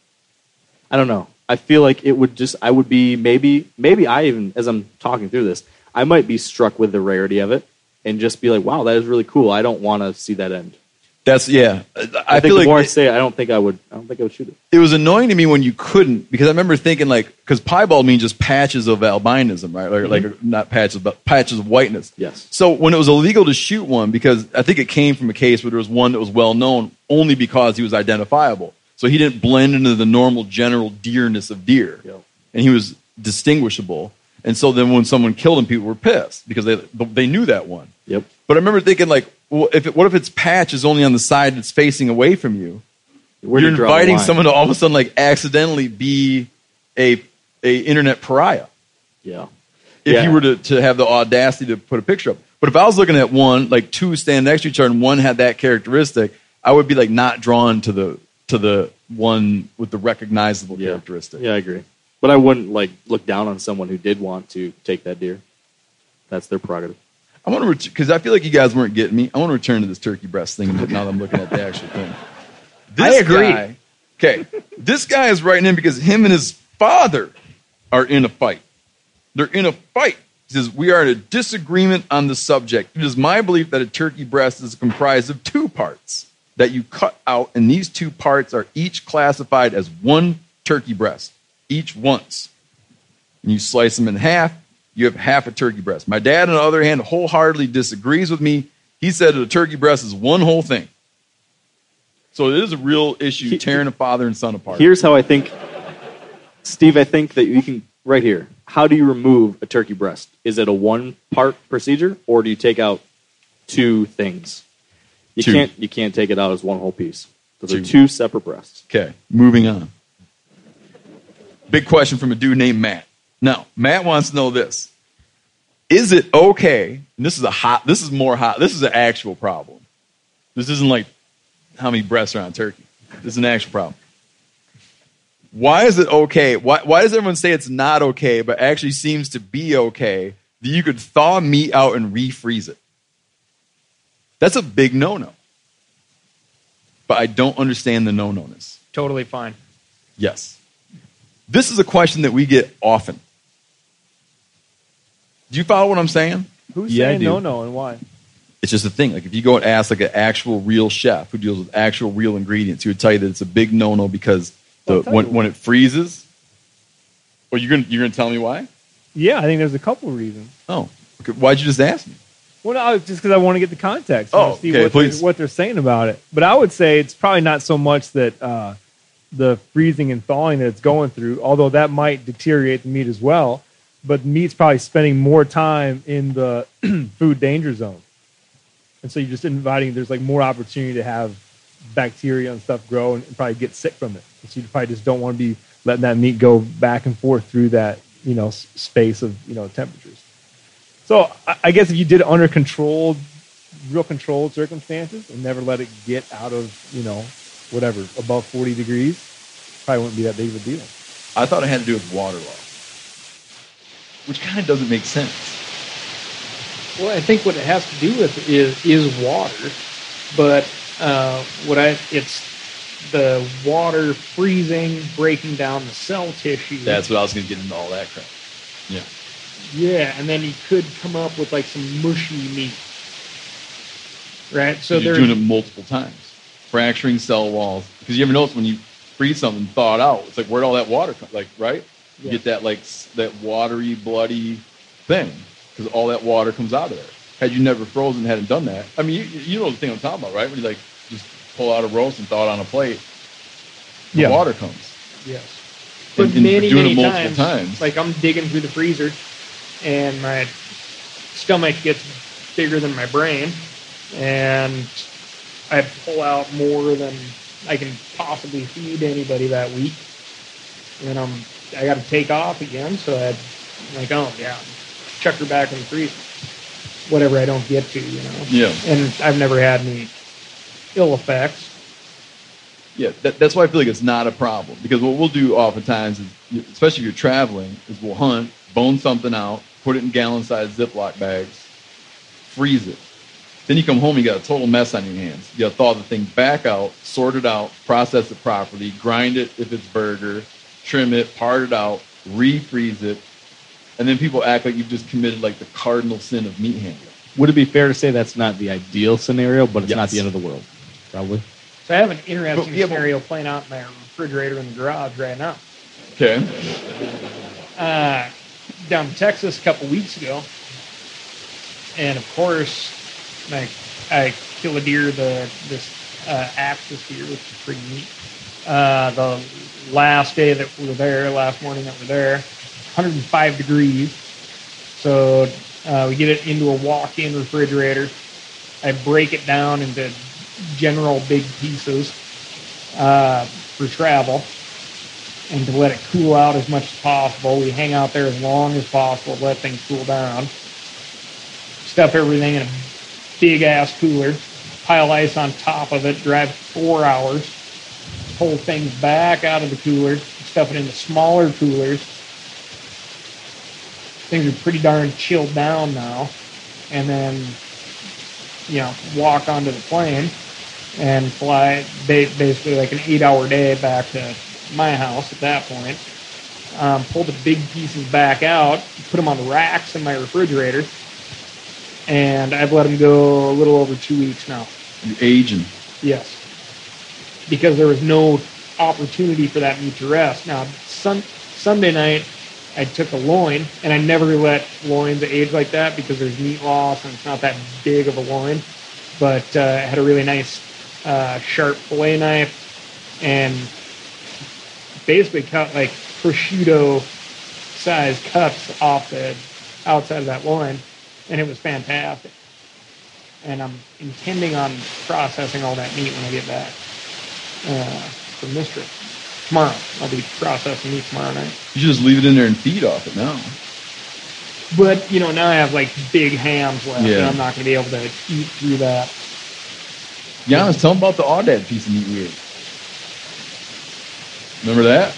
I don't know. I feel like it would just. I would be maybe maybe I even as I'm talking through this, I might be struck with the rarity of it and just be like, wow, that is really cool. I don't want to see that end. That's yeah. I, I, think feel the like more I it, say it, I don't think I would. I don't think I would shoot it. it was annoying to me when you couldn't, because I remember thinking like, because piebald means just patches of albinism, right? Like, Mm-hmm. like not patches, but patches of whiteness. Yes. So when it was illegal to shoot one, because I think it came from a case where there was one that was well known only because he was identifiable. So he didn't blend into the normal general deerness of deer, Yep. and he was distinguishable. And so then when someone killed him, people were pissed because they they knew that one. Yep. But I remember thinking like, well, if it, what if its patch is only on the side that's facing away from you? Where do You're you draw the inviting line? someone to all of a sudden like accidentally be a a internet pariah Yeah. if Yeah. you were to, to have the audacity to put a picture up. But if I was looking at one, like two stand next to each other and one had that characteristic, I would be like not drawn to the to the one with the recognizable Yeah. characteristic. Yeah, I agree. But I wouldn't like look down on someone who did want to take that deer. That's their prerogative. I want to because ret- I feel like you guys weren't getting me. I want to return to this turkey breast thing now that I'm looking at the actual thing. This I agree. Guy, okay, this guy is writing in because him and his father are in a fight. They're in a fight. He says, we are in a disagreement on the subject. It is my belief that a turkey breast is comprised of two parts that you cut out, and these two parts are each classified as one turkey breast, each once. And you slice them in half, you have half a turkey breast. My dad, on the other hand, wholeheartedly disagrees with me. He said that a turkey breast is one whole thing. So it is a real issue, He- tearing a father and son apart. Here's how I think, Steve. I think that you can right here. How do you remove a turkey breast? Is it a one-part procedure, or do you take out two things? You Two. can't. You can't take it out as one whole piece. Those Two. are two separate breasts. Okay, moving on. Big question from a dude named Matt. Now, Matt wants to know this. Is it okay, and this is a hot, this is more hot, this is an actual problem. This isn't like how many breasts are on a turkey. This is an actual problem. Why is it okay? Why, why does everyone say it's not okay, but actually seems to be okay that you could thaw meat out and refreeze it? That's a big no-no. But I don't understand the no-no-ness. Totally fine. Yes. This is a question that we get often. Do you follow what I'm saying? Who's Yeah, I saying do. no, no, and why? It's just a thing. Like if you go and ask like an actual real chef who deals with actual real ingredients, he would tell you that it's a big no-no because the I'll tell when, you when it freezes. Well, you're gonna you're gonna tell me why? Yeah, I think there's a couple of reasons. Oh, okay. Why'd you just ask me? Well, no, just because I want to get the context. I Oh, want to see okay, what, please. They're, what they're saying about it. But I would say it's probably not so much that uh, the freezing and thawing that it's going through, although that might deteriorate the meat as well. But the meat's probably spending more time in the food danger zone. And so you're just inviting, there's like more opportunity to have bacteria and stuff grow and probably get sick from it. So you probably just don't want to be letting that meat go back and forth through that, you know, s- space of, you know, temperatures. So I- I guess if you did it under controlled real controlled circumstances and never let it get out of, you know, whatever, above forty degrees, probably wouldn't be that big of a deal. I thought it had to do with water loss, which kind of doesn't make sense. Well, I think what it has to do with is is water, but uh, what I it's the water freezing, breaking down the cell tissue. That's what I was going to get into all that crap. Yeah. Yeah, and then you could come up with like some mushy meat, right? So you're they're doing it multiple times, fracturing cell walls. Because you ever notice when you freeze something, thaw it out, it's like where'd all that water come? Like, right? You Yeah. get that like s- that watery, bloody thing because all that water comes out of there. Had you never frozen, hadn't done that, I mean, you, you know the thing I'm talking about, right? When you like just pull out a roast and thaw it on a plate, the Yeah. water comes. yes, but And- and many doing it many multiple times, times. like I'm digging through the freezer, and my stomach gets bigger than my brain, and I pull out more than I can possibly feed anybody that week, and I'm I got to take off again. So I, I'm like, oh yeah, chuck her back in the freezer, whatever I don't get to, you know. Yeah. And I've never had any ill effects. Yeah, that, that's why I feel like it's not a problem. Because what we'll do oftentimes, is, especially if you're traveling, is we'll hunt, bone something out, put it in gallon-sized Ziploc bags, freeze it. Then you come home, you got a total mess on your hands. You got to thaw the thing back out, sort it out, process it properly, grind it if it's burger, trim it, part it out, refreeze it, and then people act like you've just committed like the cardinal sin of meat handling. Would it be fair to say that's not the ideal scenario, but it's Yes. not the end of the world? Probably. So I have an interesting But- yeah, but- scenario playing out in my refrigerator in the garage right now. Okay. Uh, down in Texas a couple weeks ago, and of course, like I kill a deer the this uh, axis deer, which is pretty neat. Uh, the last day that we were there, last morning that we were there, one hundred five degrees. So uh, we get it into a walk-in refrigerator. I break it down into general big pieces uh, for travel, and to let it cool out as much as possible. We hang out there as long as possible to let things cool down. Stuff everything in a big-ass cooler, pile ice on top of it, drive four hours, pull things back out of the cooler, stuff it into smaller coolers. Things are pretty darn chilled down now. And then, you know, walk onto the plane and fly ba- basically like an eight-hour day back to my house at that point. Um, pull the big pieces back out, put them on the racks in my refrigerator, and I've let them go a little over two weeks now. You're aging. Yes. Because there was no opportunity for that meat to rest. Now, sun, Sunday night, I took a loin, and I never let loins age like that because there's meat loss, and it's not that big of a loin. But uh, I had a really nice, uh, sharp fillet knife, and basically cut like prosciutto-sized cuts off the outside of that loin, and it was fantastic. And I'm intending on processing all that meat when I get back uh, from this trip. Tomorrow. I'll be processing meat tomorrow night. You should just leave it in there and feed off it now. But, you know, now I have, like, big hams left, Yeah. and I'm not going to be able to eat through that. Giannis, tell him about the Audad piece of meat we ate. Remember that?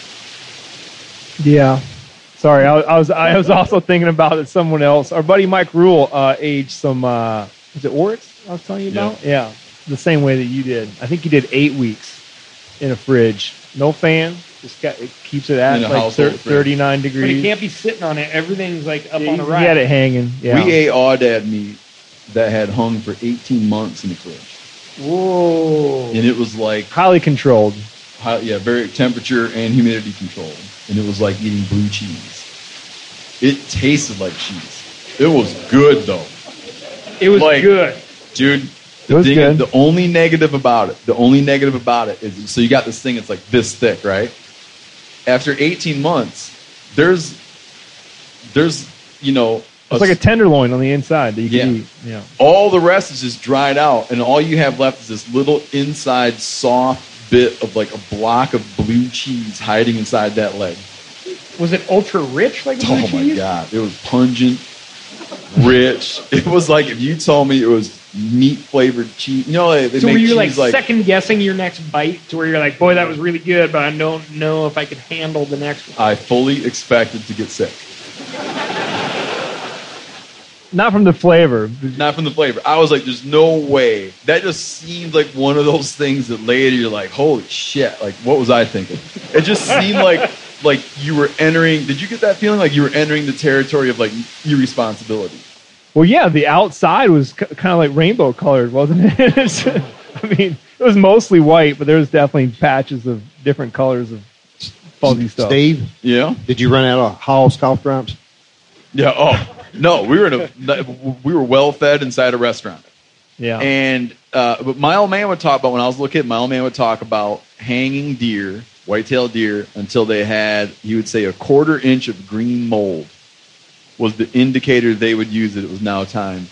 Yeah. Sorry, I, I was I was also thinking about it. Someone else, our buddy Mike Rule, uh, aged some. Uh, was it Oryx? I was telling you about. Yeah. The same way that you did. I think he did eight weeks in a fridge, no fan. Just got, it keeps it at In a like household thir- fridge. thirty-nine But it degrees. can't be sitting on it. Everything's, like, up Yeah, on a he rack. had it hanging. Yeah. We ate Audad meat that had hung for eighteen months in the fridge. Whoa. And it was like, Highly controlled. high, yeah, very temperature and humidity controlled. And it was like eating blue cheese. It tasted like cheese. It was good, though. It was like- good. Dude, It the, was thing, good. the only negative about it, the only negative about it is, so you got this thing, it's like this thick, right? After eighteen months, there's, there's, you know, It's like a tenderloin on the inside that you can Yeah. eat. Yeah. all the rest is just dried out, and all you have left is this little inside soft bit of like a block of blue cheese hiding inside that leg. Was it ultra rich like blue Oh my cheese? god, it was pungent, rich. It was like if you told me it was meat flavored cheese. You know, they, they So make were you cheese like, like second guessing your next bite to where you're like, boy, that was really good, but I don't know if I could handle the next one? I fully expected to get sick. Not from the flavor. Not from the flavor. I was like, there's no way. That just seemed like one of those things that later you're like, holy shit, like what was I thinking? It just seemed like like you were entering, did you get that feeling like you were entering the territory of like irresponsibility? Well, yeah, the outside was c- kind of like rainbow colored, wasn't it? I mean, it was mostly white, but there was definitely patches of different colors of fuzzy stuff. Steve, Yeah? did you run out of Hall's cough drops? Yeah, oh. No, we were in a we were well fed inside a restaurant. Yeah. And uh, but my old man would talk about when I was a little kid. My old man would talk about hanging deer, white-tailed deer, until they had, he would say, a quarter inch of green mold was the indicator they would use that it was now time.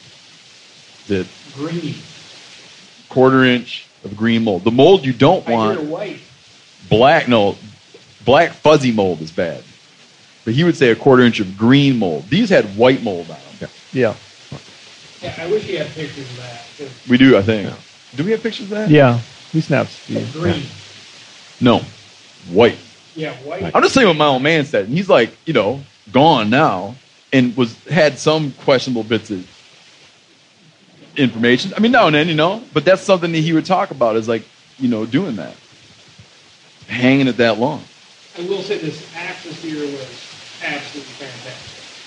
That Green. quarter inch of green mold. The mold you don't I hear want. white. Black no, black fuzzy mold is bad. But he would say a quarter inch of green mold. These had white mold on them. Yeah. Yeah, I wish you had pictures of that. 'cause We do, I think. Do we have pictures of that? Yeah. We snapped Steve. Green. No, white. Yeah, white. I'm just saying what my old man said. And he's like, you know, gone now, and was had some questionable bits of information. I mean, now and then, you know, but that's something that he would talk about is like, you know, doing that, hanging it that long. I will say this axis here was absolutely fantastic.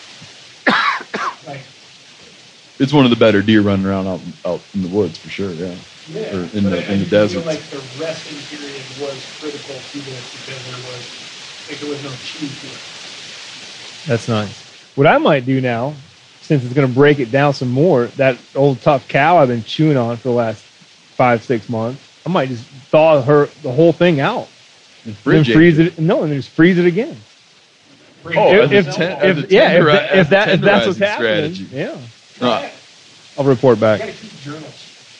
Like, It's one of the better deer running around out, out in the woods for sure. Yeah, yeah, or in but the I, in I the do desert. feel like the resting period was critical to this because there was like there was no chew to it. That's nice. What I might do now, since it's going to break it down some more, that old tough cow I've been chewing on for the last five, six months, I might just thaw her the whole thing out. And Then fridge freeze it. it. No, and then just freeze it again. Oh, if, as a if, ten- if- as a yeah, if, tenderi- that, as if, a that, if that's what's tenderizing happening, strategy. yeah, Uh, I'll report I back. gotta keep journals.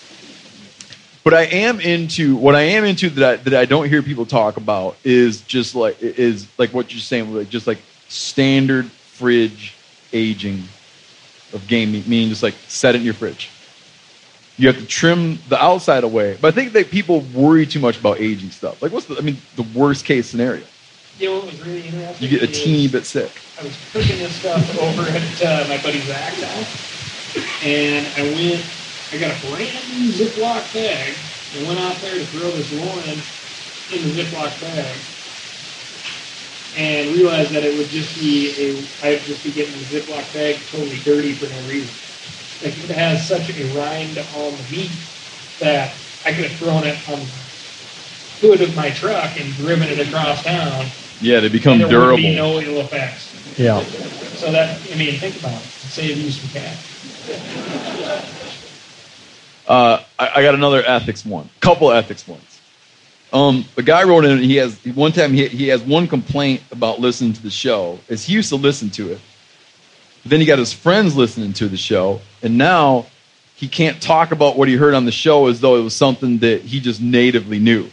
But I am into what I am into that I, that I don't hear people talk about is just like is like what you're saying, like just like standard fridge aging of game meat, meaning just like set it in your fridge. You have to trim the outside away, but I think that people worry too much about aging stuff. Like, what's the? I mean, the worst case scenario, You know what was really interesting? you get a is teeny bit sick. I was cooking this stuff over at uh, my buddy Zach's house, and I went. I got a brand new Ziploc bag and went out there to throw this loin in the Ziploc bag, and realized that it would just be a. I'd just be getting the Ziploc bag totally dirty for no reason. Like it has such a rind on the meat that I could have thrown it on the hood of my truck and driven it across town. Yeah, they become and there durable. would be no ill effects. Yeah. So that, I mean, think about it. Save you some cash. Uh, I, I got another ethics one. Couple ethics ones. Um, a guy wrote in. He has one time. He he has one complaint about listening to the show. Is he used to listen to it, but then he got his friends listening to the show, and now he can't talk about what he heard on the show as though it was something that he just natively knew.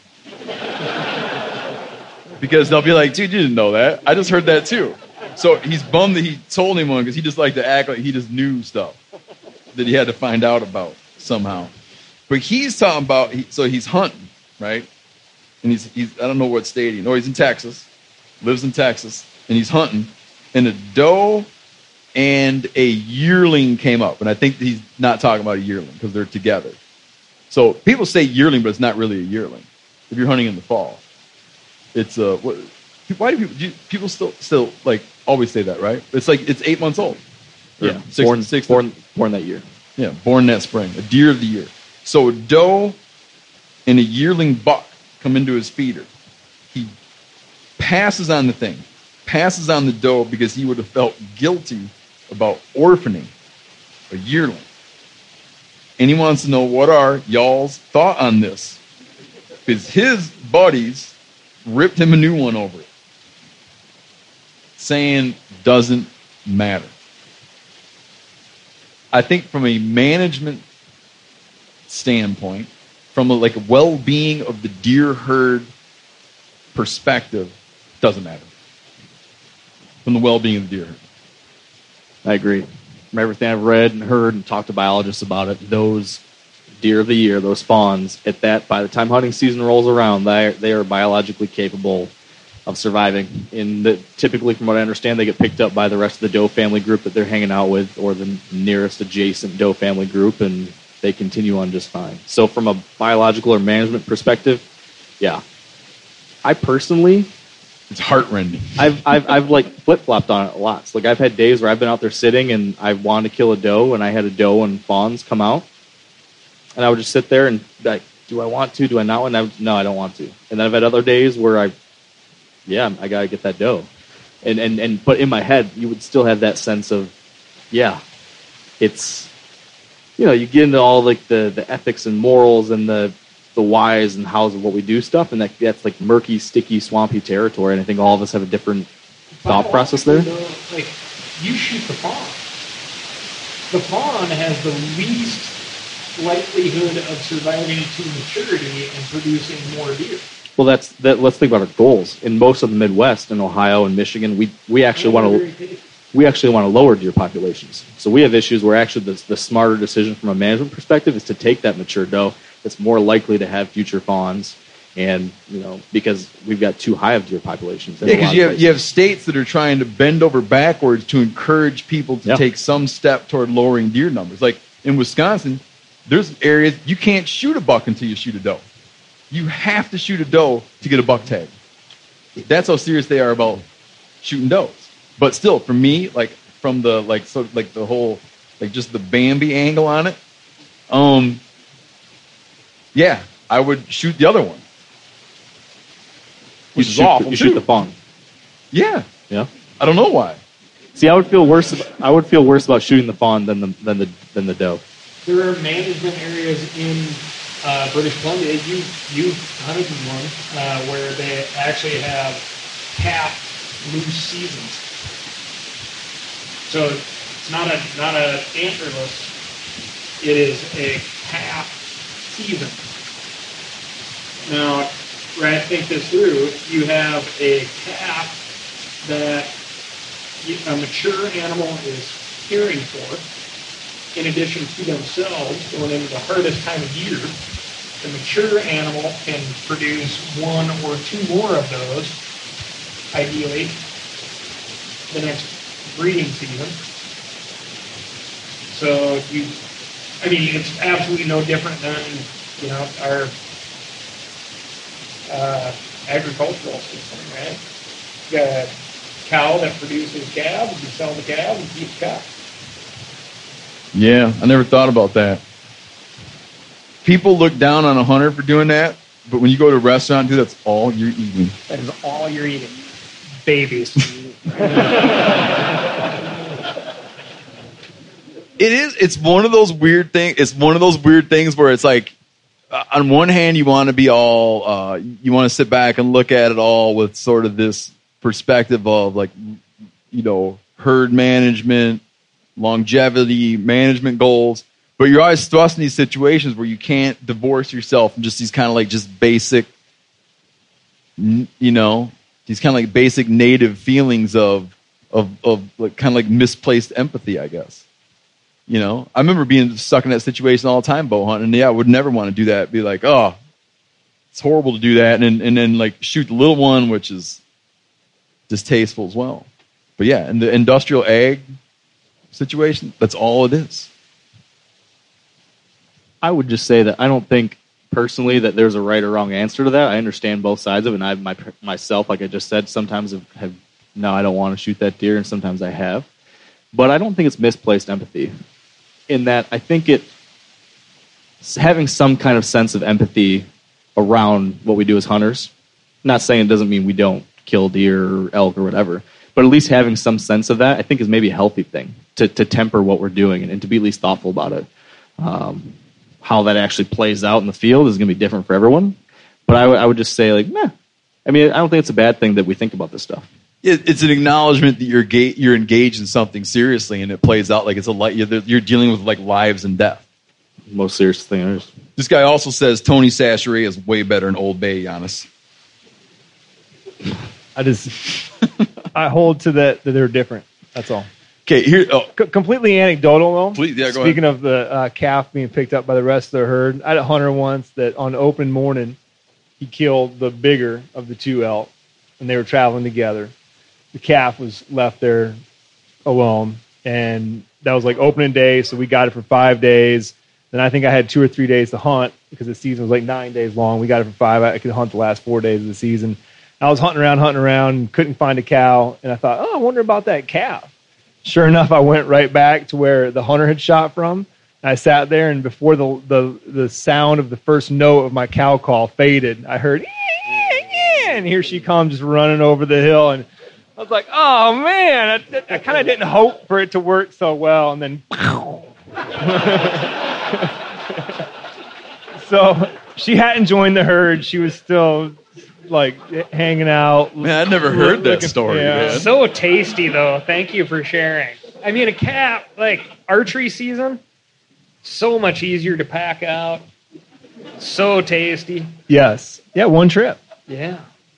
Because they'll be like, "Dude, you didn't know that. I just heard that too." So he's bummed that he told anyone because he just liked to act like he just knew stuff that he had to find out about somehow. But he's talking about, he, so he's hunting, right? And he's, he's, I don't know what state he, no, he's in Texas, lives in Texas, and he's hunting, and a doe and a yearling came up. And I think he's not talking about a yearling because they're together. So people say yearling, but it's not really a yearling. If you're hunting in the fall, it's a, what, why do people, do you, people still, still like always say that, right? It's like, it's eight months old. Or Yeah, six, born, six, born, born that year. Yeah, born that spring. A deer of the year. So a doe and a yearling buck come into his feeder. He passes on the thing, passes on the doe because he would have felt guilty about orphaning a yearling. And he wants to know what are y'all's thought on this. Because his buddies ripped him a new one over it, saying doesn't matter. I think from a management standpoint, from a, like a well-being of the deer herd perspective, doesn't matter. From the well-being of the deer herd. I agree. from everything I've read and heard and talked to biologists about it, those deer of the year, those fawns, at that, by the time hunting season rolls around, they are, they are biologically capable of surviving. In the, typically, from what I understand, they get picked up by the rest of the doe family group that they're hanging out with, or the nearest adjacent doe family group, and they continue on just fine. So from a biological or management perspective, yeah. I personally... It's heartrending. I've, I've, I've like flip-flopped on it a lot. So, like, I've had days where I've been out there sitting and I wanted to kill a doe, and I had a doe and fawns come out. And I would just sit there and be like, do I want to? Do I not want to? No, I don't want to. And then I've had other days where I, yeah, I got to get that doe. And, and, and, but in my head, you would still have that sense of, yeah, it's, you know, you get into all like the, the ethics and morals and the, the whys and hows of what we do stuff. And that, that's like murky, sticky, swampy territory. And I think all of us have a different thought process there. Like, you shoot the fawn. The fawn has the least likelihood of surviving to maturity and producing more deer. Well, that's that. Let's think about our goals. In most of the Midwest, in Ohio and Michigan, we we actually want to we actually want to lower deer populations. So we have issues where actually the, the smarter decision from a management perspective is to take that mature doe that's more likely to have future fawns, and you know because we've got too high of deer populations. Yeah, because you have you have states that are trying to bend over backwards to encourage people to yeah. take some step toward lowering deer numbers. Like in Wisconsin, there's areas you can't shoot a buck until you shoot a doe. You have to shoot a doe to get a buck tag. That's how serious they are about shooting does. But still, for me, like from the like so like the whole like just the Bambi angle on it, um, yeah, I would shoot the other one. Which is shoot, awful. You too. shoot the fawn. Yeah, yeah. I don't know why. See, I would feel worse. I would feel worse about shooting the fawn than the than the than the doe. There are management areas in uh, British Columbia. You you hunted in one uh, where they actually have half loose seasons. So it's not a not a antlerless. It is a half season. Now, right, think this through. You have a calf that a mature animal is caring for. In addition to themselves, going into the hardest time of year, the mature animal can produce one or two more of those, ideally, the next breeding season. So you, I mean, it's absolutely no different than, you know, our uh, agricultural system, right? You got a cow that produces calves, you sell the calves and keep the cow. Yeah, I never thought about that. People look down on a hunter for doing that, but when you go to a restaurant, dude, that's all you're eating. That is all you're eating. Babies. It is. It's one of those weird things. It's one of those weird things where it's like, uh, on one hand, you want to be all, uh, you want to sit back and look at it all with sort of this perspective of like, you know, herd management, longevity, management goals, but you're always thrust in these situations where you can't divorce yourself from just these kind of like just basic, you know, these kind of like basic native feelings of, of, of like kind of like misplaced empathy, I guess. You know, I remember being stuck in that situation all the time, bow hunting, and yeah, I would never want to do that. Be like, oh, it's horrible to do that, and and then like shoot the little one, which is distasteful as well. But yeah, in the industrial ag situation, that's all it is. I would just say that I don't think personally that there's a right or wrong answer to that. I understand both sides of it, and I my, myself, like I just said, sometimes have, have no, I don't want to shoot that deer, and sometimes I have. But I don't think it's misplaced empathy. In that, I think it having some kind of sense of empathy around what we do as hunters. Not saying it doesn't mean we don't kill deer or elk or whatever, but at least having some sense of that, I think, is maybe a healthy thing to, to temper what we're doing and, and to be at least thoughtful about it. Um, how that actually plays out in the field is going to be different for everyone. But I, w- I would just say, like, meh. I mean, I don't think it's a bad thing that we think about this stuff. It, it's an acknowledgement that you're ga- you're engaged in something seriously, and it plays out like it's a li- you're, you're dealing with like lives and death. Most serious thing there is. This guy also says Tony Chachere is way better than Old Bay Giannis. I just I hold to that that they're different. That's all. Okay, here. Oh, C- completely anecdotal though. Please, yeah, go Speaking of the uh, calf being picked up by the rest of the herd, I had a hunter once that on open morning he killed the bigger of the two elk, and they were traveling together. The calf was left there alone, and that was like opening day, so we got it for five days. Then I think I had two or three days to hunt because the season was like nine days long. We got it for five. I could hunt the last four days of the season. I was hunting around, hunting around, and couldn't find a cow, and I thought, oh, I wonder about that calf. Sure enough, I went right back to where the hunter had shot from. I sat there, and before the, the, the sound of the first note of my cow call faded, I heard, and here she comes just running over the hill. And I was like, oh, man, I, I kind of didn't hope for it to work so well. And then, so she hadn't joined the herd. She was still, like, hanging out. Man, I'd never heard that looking- story, yeah. man. So tasty, though. Thank you for sharing. I mean, a calf, like archery season, so much easier to pack out. So tasty. Yes. Yeah, one trip. Yeah.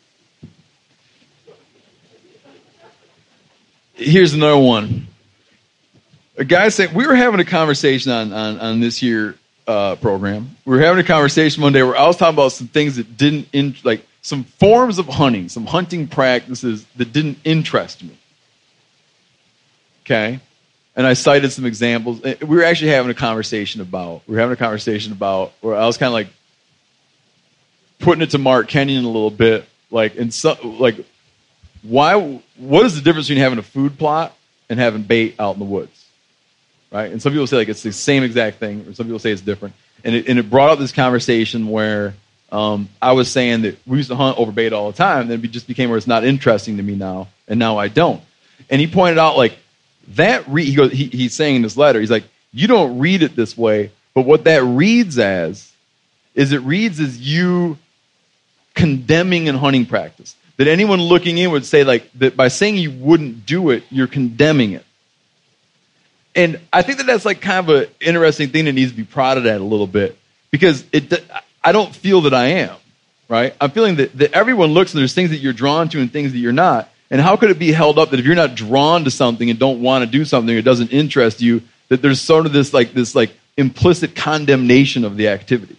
Here's another one. A guy said, we were having a conversation on, on, on this year uh, program. We were having a conversation one day where I was talking about some things that didn't, in, like some forms of hunting, some hunting practices that didn't interest me. Okay? And I cited some examples. We were actually having a conversation about, we were having a conversation about, where I was kind of like putting it to Mark Kenyon a little bit, like, in some, like, why, what is the difference between having a food plot and having bait out in the woods? Right? And some people say like it's the same exact thing, or some people say it's different. And it, and it brought up this conversation where um, I was saying that we used to hunt over bait all the time, then it just became where it's not interesting to me now, and now I don't. And he pointed out like that. Re- he goes, he, he's saying in this letter, he's like, you don't read it this way, but what that reads as is it reads as you condemning in hunting practice. That anyone looking in would say like that by saying you wouldn't do it, you're condemning it. And I think that that's like kind of an interesting thing that needs to be prodded at a little bit, because it, I don't feel that I am, right? I'm feeling that, that everyone looks and there's things that you're drawn to and things that you're not. And how could it be held up that if you're not drawn to something and don't want to do something or doesn't interest you, that there's sort of this like this like implicit condemnation of the activity,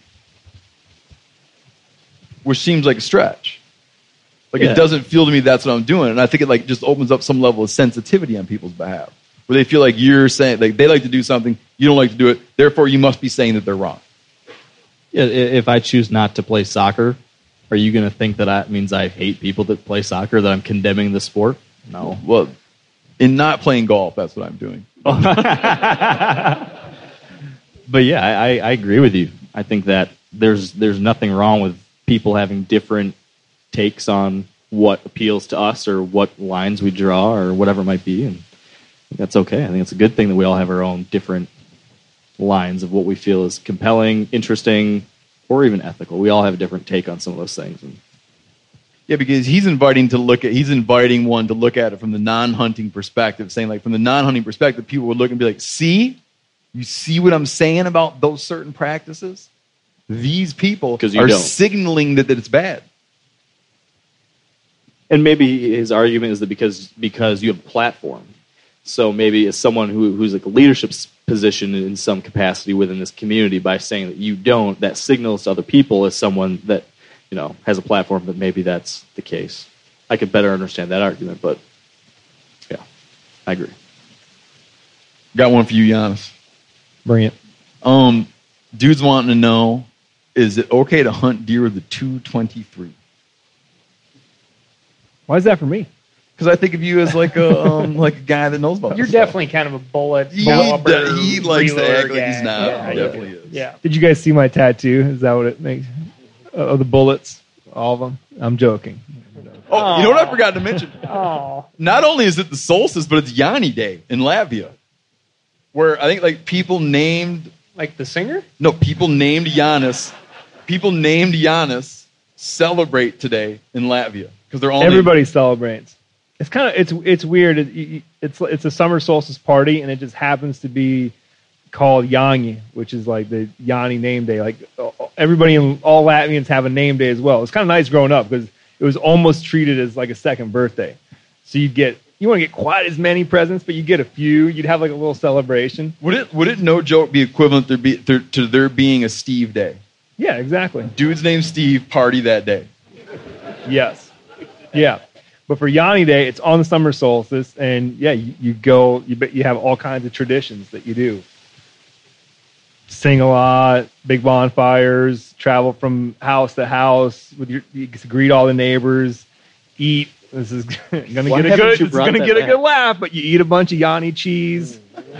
which seems like a stretch. Like Yeah. it doesn't feel to me that's what I'm doing, and I think it like just opens up some level of sensitivity on people's behalf, where they feel like you're saying like they like to do something, you don't like to do it, therefore you must be saying that they're wrong. Yeah, i- if I choose not to play soccer, are you going to think that that means I hate people that play soccer, that I'm condemning the sport? No. Well, in not playing golf, that's what I'm doing. But yeah, I, I agree with you. I think that there's there's nothing wrong with people having different takes on what appeals to us or what lines we draw or whatever it might be, and I think that's okay. I think it's a good thing that we all have our own different lines of what we feel is compelling, interesting, or even ethical. We all have a different take on some of those things. And Yeah, because he's inviting to look at he's inviting one to look at it from the non-hunting perspective, saying like from the non-hunting perspective, people would look and be like, "See, you see what I'm saying about those certain practices? These people 'Cause you are don't. signaling that, that it's bad." And maybe his argument is that because because you have a platform, so maybe as someone who who's like a leadership s- position in some capacity within this community, by saying that you don't, that signals to other people as someone that you know has a platform that maybe that's the case. I could better understand that argument, but yeah, I agree. Got one for you, Giannis. Bring it. Um, dude's wanting to know: is it okay to hunt deer with a two twenty-three? Why is that for me? Because I think of you as like a um, like a guy that knows about. You're this stuff. definitely kind of a bullet. He, blubber, he likes to reeler act like guy. he's not. Yeah, He yeah, definitely is. Yeah. Did you guys see my tattoo? Is that what it makes? Of the bullets, all of them. I'm joking. Oh, you know what I forgot to mention? Oh, Not only is it the solstice, but it's Yanni Day in Latvia, where I think like people named like the singer? no people named Giannis, people named Giannis celebrate today in Latvia because they're all named- Everybody celebrates. It's kind of it's it's weird. It, you- it's it's a summer solstice party, and it just happens to be called Yanni, which is like the Yanni name day. Like uh, everybody in all Latvians have a name day as well. It's kind of nice growing up because it was almost treated as like a second birthday. So you'd get you want to get quite as many presents, but you get a few. You'd have like a little celebration. Would it would it no joke be equivalent to, be, to, to there being a Steve Day? Yeah, exactly. Dude's named Steve, party that day. Yes. Yeah. But for Yanni Day, it's on the summer solstice, and yeah, you, you go, you you have all kinds of traditions that you do. Sing a lot, big bonfires, travel from house to house with your, you get to greet all the neighbors, eat. This is gonna Why get a haven't good. you It's brought gonna that get a back? good laugh, but you eat a bunch of Yanni cheese.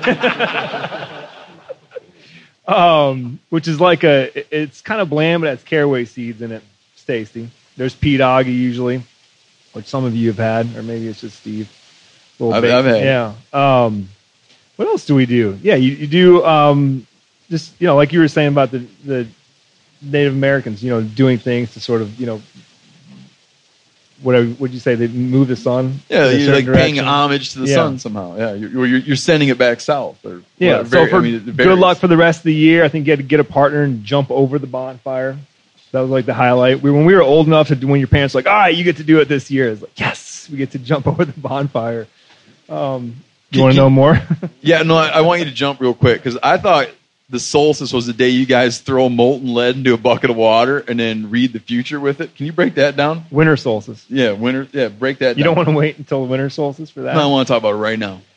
Um, which is like a, it's kind of bland, but it has caraway seeds in it. It's tasty. There's P-Doggy usually, which some of you have had, or maybe it's just Steve. Little I've- bacon. I've had it. Yeah. Um, what else do we do? Yeah, you, you do, um, just, you know, like you were saying about the, the Native Americans, you know, doing things to sort of, you know, whatever, would you say, they move the sun? Yeah, in a you're like certain paying direction? homage to the Yeah. sun somehow. Yeah, you're, you're, you're sending it back south. Or Yeah, whatever. so Very- for I mean, it good varies. luck for the rest of the year. I think you had to get a partner and jump over the bonfire. That was like the highlight. We, when we were old enough to, when your parents were like, all right, you get to do it this year. It's like, yes, we get to jump over the bonfire. Um, you Can- want to can- know more? Yeah, no, I, I want you to jump real quick because I thought the solstice was the day you guys throw molten lead into a bucket of water and then read the future with it. Can you break that down? Winter solstice. Yeah, winter. Yeah, break that You down. don't want to wait until the winter solstice for that? No, I want to talk about it right now.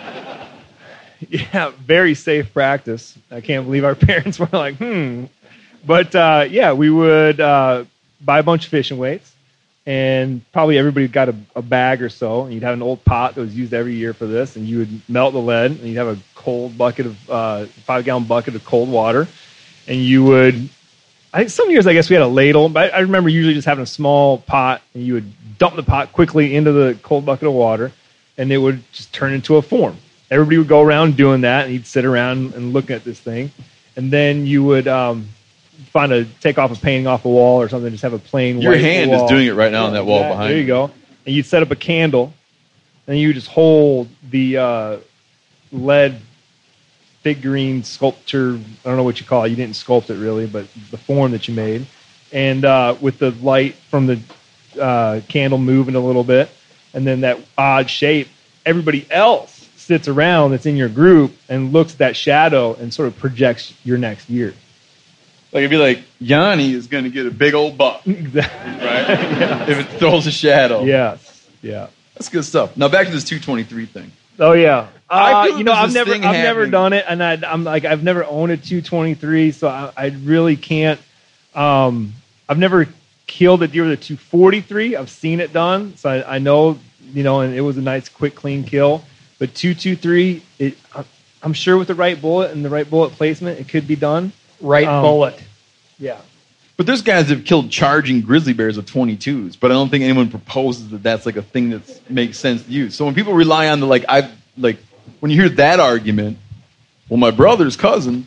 Yeah, very safe practice. I can't believe our parents were like, hmm. But uh, yeah, we would uh, buy a bunch of fishing weights, and probably everybody got a, a bag or so. And you'd have an old pot that was used every year for this, and you would melt the lead, and you'd have a cold bucket of uh, five gallon bucket of cold water, and you would. I think some years I guess we had a ladle, but I, I remember usually just having a small pot, and you would dump the pot quickly into the cold bucket of water, and it would just turn into a form. Everybody would go around doing that, and you'd sit around and look at this thing, and then you would um, find a take off a painting off a wall or something, just have a plain Your white hand wall. is doing it right now on that wall Yeah, behind There you you. go. And you'd set up a candle, and you would just hold the uh, lead figurine sculpture. I don't know what you call it. You didn't sculpt it really, but the form that you made, and uh, with the light from the uh, candle moving a little bit, and then that odd shape. Everybody else sits around that's in your group and looks at that shadow and sort of projects your next year. Like it'd be like Yanni is going to get a big old buck, Exactly. right? If it throws a shadow. Yes. Yeah. That's good stuff. Now back to this two twenty-three thing. Oh yeah. I Uh, feel you know, there's I've this never, thing I've never happening. done it, and I, I'm like, I've never owned a two twenty-three, so I, I really can't. Um, I've never killed a deer with a two forty-three. I've seen it done, so I, I know, you know, and it was a nice, quick, clean kill. But two twenty-three, it, I'm sure with the right bullet and the right bullet placement, it could be done. Right Um, bullet. Yeah. But there's guys that have killed charging grizzly bears with twenty-twos, but I don't think anyone proposes that that's like a thing that makes sense to use. So when people rely on the like, I like when you hear that argument, well, my brother's cousin,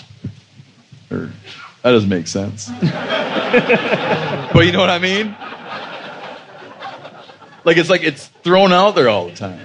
or that doesn't make sense. But you know what I mean? Like it's like it's thrown out there all the time.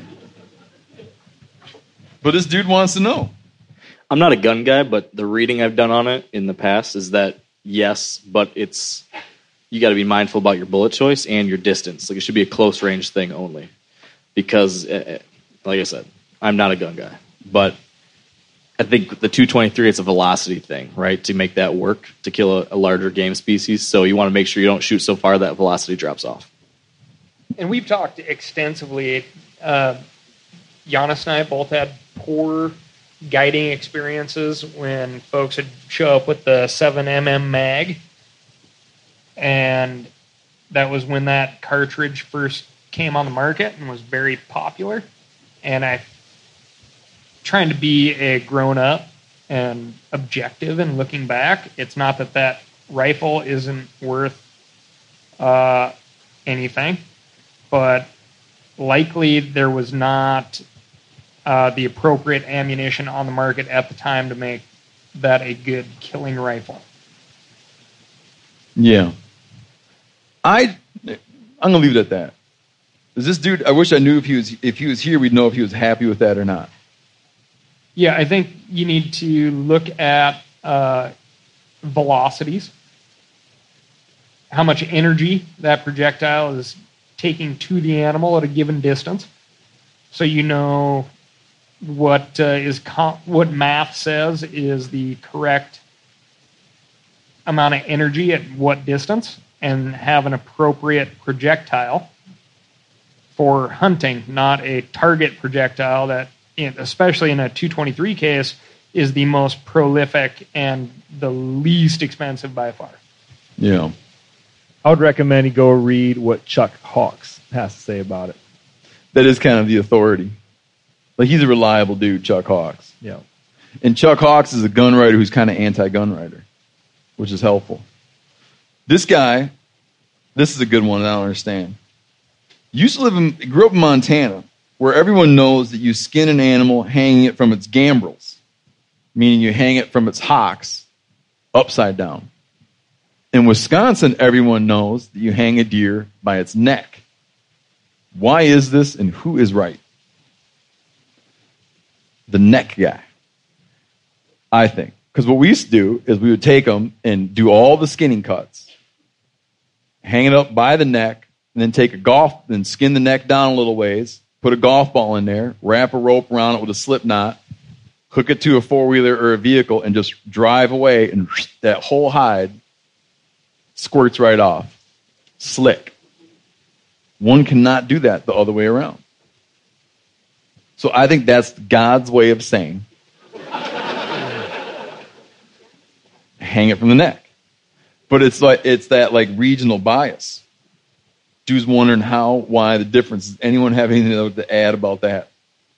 But this dude wants to know. I'm not a gun guy, but the reading I've done on it in the past is that yes, but it's you got to be mindful about your bullet choice and your distance. Like it should be a close range thing only, because uh, like I said, I'm not a gun guy, but I think the two twenty-three it's a velocity thing, right? To make that work to kill a, a larger game species, so you want to make sure you don't shoot so far that velocity drops off. And we've talked extensively. Uh, Giannis and I both had poor guiding experiences when folks would show up with the seven millimeter mag. And that was when that cartridge first came on the market and was very popular. And I, trying to be a grown-up and objective and looking back, it's not that that rifle isn't worth uh, anything, but likely there was not uh, the appropriate ammunition on the market at the time to make that a good killing rifle. Yeah. I I'm gonna leave it at that. Is this dude? I wish I knew if he was if he was here, we'd know if he was happy with that or not. Yeah, I think you need to look at uh, velocities, how much energy that projectile is taking to the animal at a given distance, so you know what uh, is com- what math says is the correct amount of energy at what distance, and have an appropriate projectile for hunting, not a target projectile that, in, especially in a two twenty-three case, is the most prolific and the least expensive by far. Yeah. I would recommend you go read what Chuck Hawks has to say about it. That is kind of the authority. Like, he's a reliable dude, Chuck Hawks. Yeah. And Chuck Hawks is a gun writer who's kind of anti-gun writer, which is helpful. This guy, this is a good one that I don't understand. Used to live in, grew up in Montana, where everyone knows that you skin an animal hanging it from its gambrels, meaning you hang it from its hocks upside down. In Wisconsin, everyone knows that you hang a deer by its neck. Why is this, and who is right? The neck guy, I think. Because what we used to do is we would take them and do all the skinning cuts, hang it up by the neck, and then take a golf, then skin the neck down a little ways, put a golf ball in there, wrap a rope around it with a slip knot, hook it to a four-wheeler or a vehicle, and just drive away, and that whole hide squirts right off. Slick. One cannot do that the other way around. So I think that's God's way of saying, hang it from the neck. But it's like it's that like regional bias. Dude's wondering how, why, the difference. Does anyone have anything to add about that?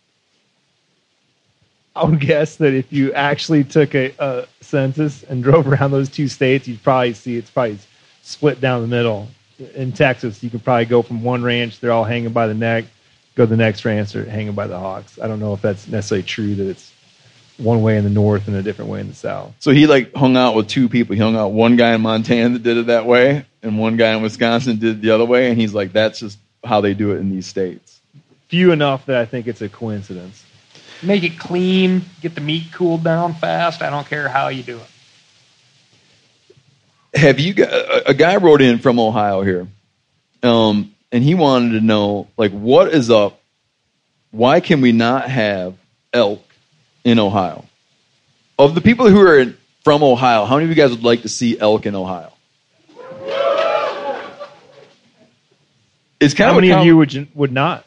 I would guess that if you actually took a, a census and drove around those two states, you'd probably see it's probably split down the middle. In Texas, you could probably go from one ranch, they're all hanging by the neck, go to the next ranch, they're hanging by the hocks. I don't know if that's necessarily true, that it's one way in the north and a different way in the south. So he like hung out with two people. He hung out with one guy in Montana that did it that way, and one guy in Wisconsin did it the other way, and he's like, that's just how they do it in these states. Few enough that I think it's a coincidence. Make it clean, get the meat cooled down fast. I don't care how you do it. Have you got, a, a guy wrote in from Ohio here, um, and he wanted to know, like, what is up? Why can we not have elk in Ohio? Of the people who are in, from Ohio, how many of you guys would like to see elk in Ohio? It's kind how of many com- of you would you, would not?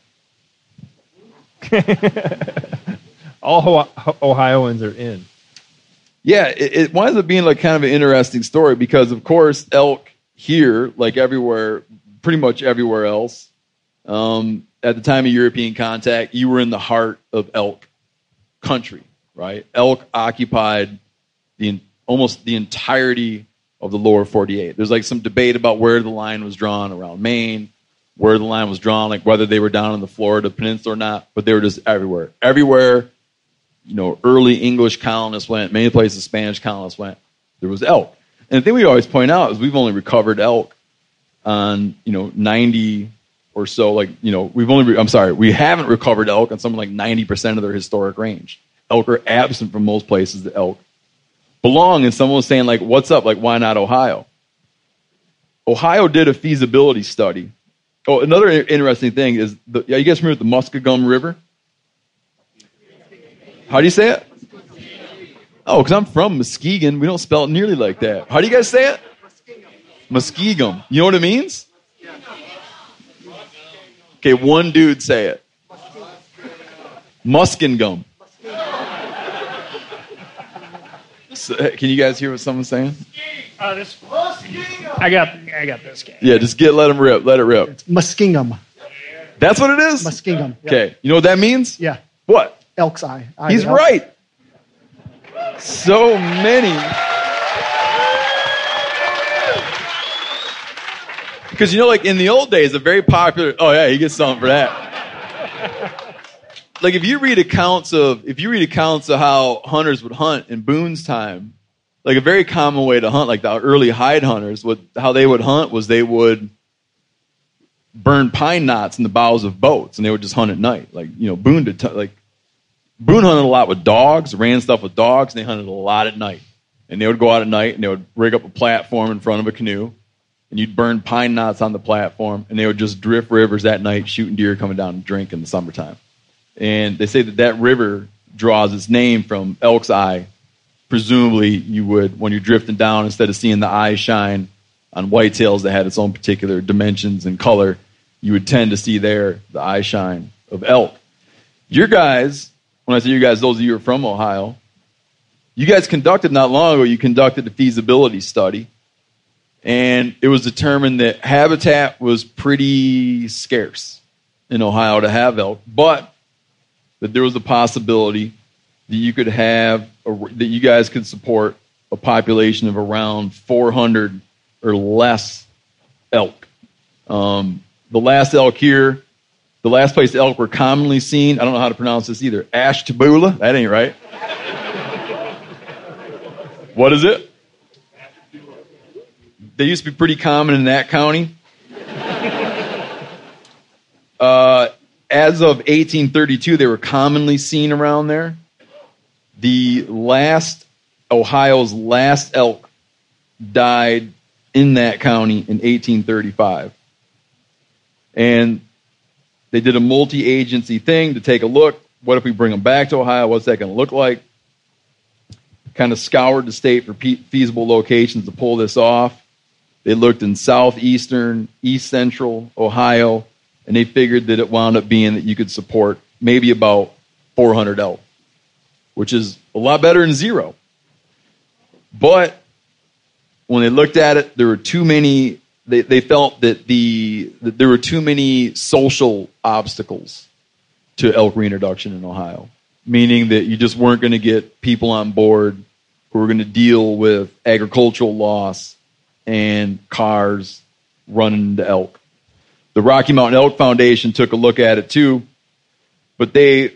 All Ohioans are in. Yeah, it, it winds up being like kind of an interesting story because, of course, elk here, like everywhere, pretty much everywhere else, um, at the time of European contact, you were in the heart of elk country, right? Elk occupied the almost the entirety of the lower forty-eight. There's like some debate about where the line was drawn around Maine, where the line was drawn, like whether they were down in the Florida Peninsula or not, but they were just everywhere. Everywhere, you know, early English colonists went, many places Spanish colonists went, there was elk. And the thing we always point out is we've only recovered elk on, you know, ninety or so, like, you know, we've only, I'm sorry, we haven't recovered elk on something like ninety percent of their historic range. Elk are absent from most places that elk belong. And someone was saying, like, what's up? Like, why not Ohio? Ohio did a feasibility study. Oh, another interesting thing is, the, yeah, you guys familiar with the Muskogum River? How do you say it? Oh, because I'm from Muskegon. We don't spell it nearly like that. How do you guys say it? Muskegum. You know what it means? Okay, one dude say it. Muskingum. So, can you guys hear what someone's saying? Uh, this, I got, I got this guy. Yeah, just get let him rip. Let it rip. It's Muskingum. That's what it is? Muskingum. Yeah. Okay, you know what that means? Yeah. What? Elk's eye. eye He's elk. right. So many. Because, you know, like in the old days, a very popular, oh yeah, he gets something for that. Like if you read accounts of, if you read accounts of how hunters would hunt in Boone's time, like a very common way to hunt, like the early hide hunters, what, how they would hunt was they would burn pine knots in the bows of boats, and they would just hunt at night. Like, you know, Boone did, t- like, Boone hunted a lot with dogs, ran stuff with dogs, and they hunted a lot at night. And they would go out at night, and they would rig up a platform in front of a canoe, and you'd burn pine knots on the platform, and they would just drift rivers at night, shooting deer coming down and drink in the summertime. And they say that that river draws its name from Elk's Eye. Presumably, you would, when you're drifting down, instead of seeing the eye shine on whitetails that had its own particular dimensions and color, you would tend to see there the eye shine of elk. Your guys, when I say you guys, those of you who are from Ohio, you guys conducted not long ago, you conducted a feasibility study, and it was determined that habitat was pretty scarce in Ohio to have elk, but that there was a possibility that you could have, a, that you guys could support a population of around four hundred or less elk. Um, the last elk here, the last place elk were commonly seen, I don't know how to pronounce this either, Ashtabula, that ain't right. What is it? They used to be pretty common in that county. Uh, as of eighteen thirty-two, they were commonly seen around there. The last, Ohio's last elk died in that county in eighteen thirty-five. And they did a multi-agency thing to take a look. What if we bring them back to Ohio? What's that going to look like? Kind of scoured the state for pe- feasible locations to pull this off. They looked in southeastern, east central Ohio, and they figured that it wound up being that you could support maybe about four hundred elk, which is a lot better than zero. But when they looked at it, there were too many, they, they felt that, the, that there were too many social obstacles to elk reintroduction in Ohio, meaning that you just weren't going to get people on board who were going to deal with agricultural loss and cars running into elk. The Rocky Mountain Elk Foundation took a look at it too, but they,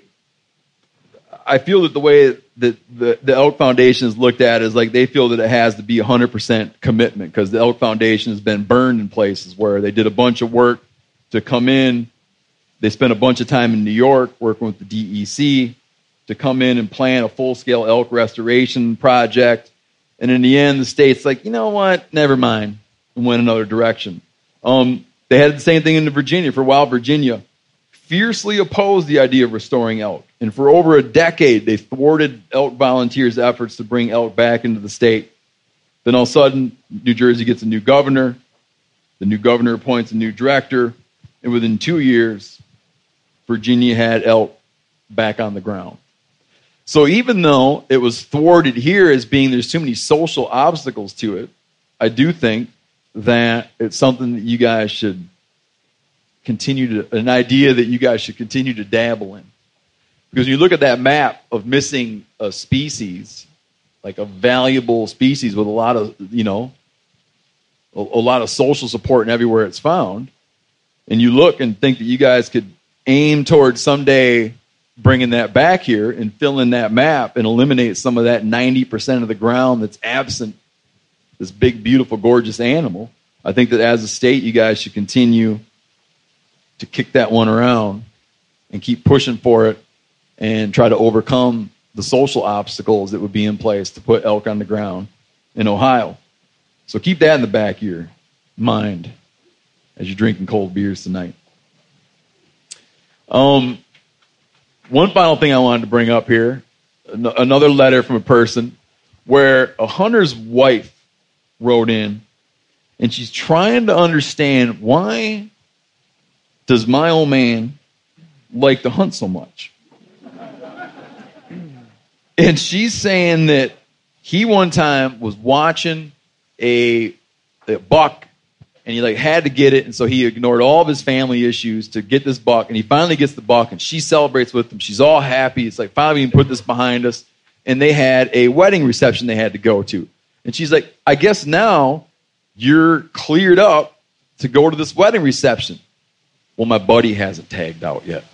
I feel that the way that the, the Elk Foundation is looked at is like they feel that it has to be one hundred percent commitment, because the Elk Foundation has been burned in places where they did a bunch of work to come in. They spent a bunch of time in New York working with the D E C to come in and plan a full-scale elk restoration project. And in the end, the state's like, you know what, never mind, and went another direction. Um, they had the same thing in Virginia. For a while, Virginia fiercely opposed the idea of restoring elk. And for over a decade, they thwarted elk volunteers' efforts to bring elk back into the state. Then all of a sudden, New Jersey gets a new governor. The new governor appoints a new director. And within two years, Virginia had elk back on the ground. So even though it was thwarted here as being there's too many social obstacles to it, I do think that it's something that you guys should continue to, an idea that you guys should continue to dabble in. Because when you look at that map of missing a species, like a valuable species with a lot of, you know, a, a lot of social support and everywhere it's found, and you look and think that you guys could aim towards someday bringing that back here and fill in that map and eliminate some of that ninety percent of the ground that's absent this big, beautiful, gorgeous animal, I think that as a state, you guys should continue to kick that one around and keep pushing for it and try to overcome the social obstacles that would be in place to put elk on the ground in Ohio. So keep that in the back of your mind as you're drinking cold beers tonight. Um, one final thing I wanted to bring up here, an- another letter from a person where a hunter's wife wrote in, and she's trying to understand, why does my old man like to hunt so much? And she's saying that he one time was watching a, a buck, and he like had to get it, and so he ignored all of his family issues to get this buck, and he finally gets the buck, and she celebrates with him. She's all happy. It's like, finally we can put this behind us. And they had a wedding reception they had to go to. And she's like, I guess now you're cleared up to go to this wedding reception. Well, my buddy hasn't tagged out yet.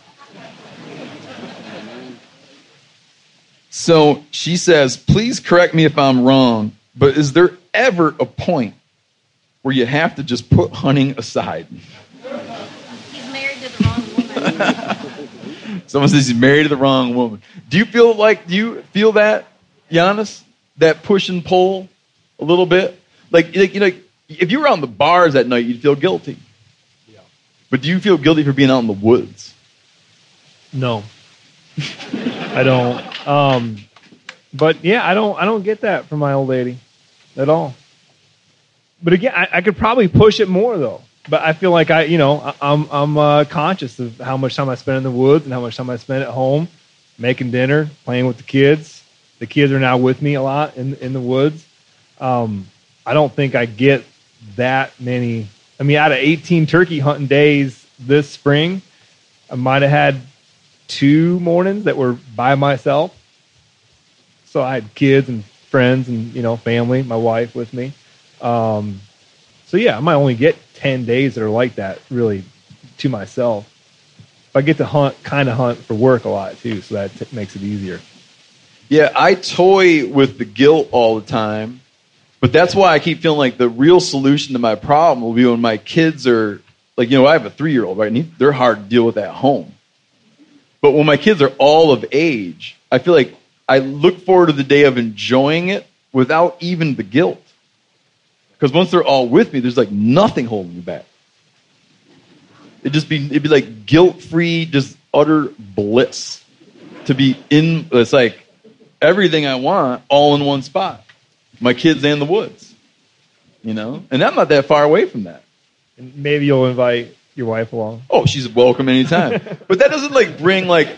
So she says, please correct me if I'm wrong, but is there ever a point where you have to just put hunting aside? He's married to the wrong woman. Someone says he's married to the wrong woman. Do you feel like, do you feel that, Giannis? That push and pull a little bit? Like, like you know, if you were out in the bars at night, you'd feel guilty. Yeah. But do you feel guilty for being out in the woods? No. I don't. Um, but yeah, I don't. I don't get that from my old lady at all. But again, I, I could probably push it more though. But I feel like I, you know, I, I'm I'm uh, conscious of how much time I spend in the woods and how much time I spend at home, making dinner, playing with the kids. The kids are now with me a lot in in the woods. Um, I don't think I get that many. I mean, out of eighteen turkey hunting days this spring, I might have had two mornings that were by myself. So I had kids and friends and, you know, family, my wife with me. Um, so yeah, I might only get ten days that are like that really to myself. But I get to hunt, kind of hunt for work a lot too. So that t- makes it easier. Yeah, I toy with the guilt all the time, but that's why I keep feeling like the real solution to my problem will be when my kids are, like, you know, I have a three-year-old, right? And he, they're hard to deal with at home. But when my kids are all of age, I feel like I look forward to the day of enjoying it without even the guilt. Because once they're all with me, there's like nothing holding me back. It'd just be, it'd be like guilt-free, just utter bliss to be in, it's like, everything I want all in one spot. My kids and the woods. You know? And I'm not that far away from that. And maybe you'll invite your wife along. Oh, she's welcome anytime. But that doesn't like bring like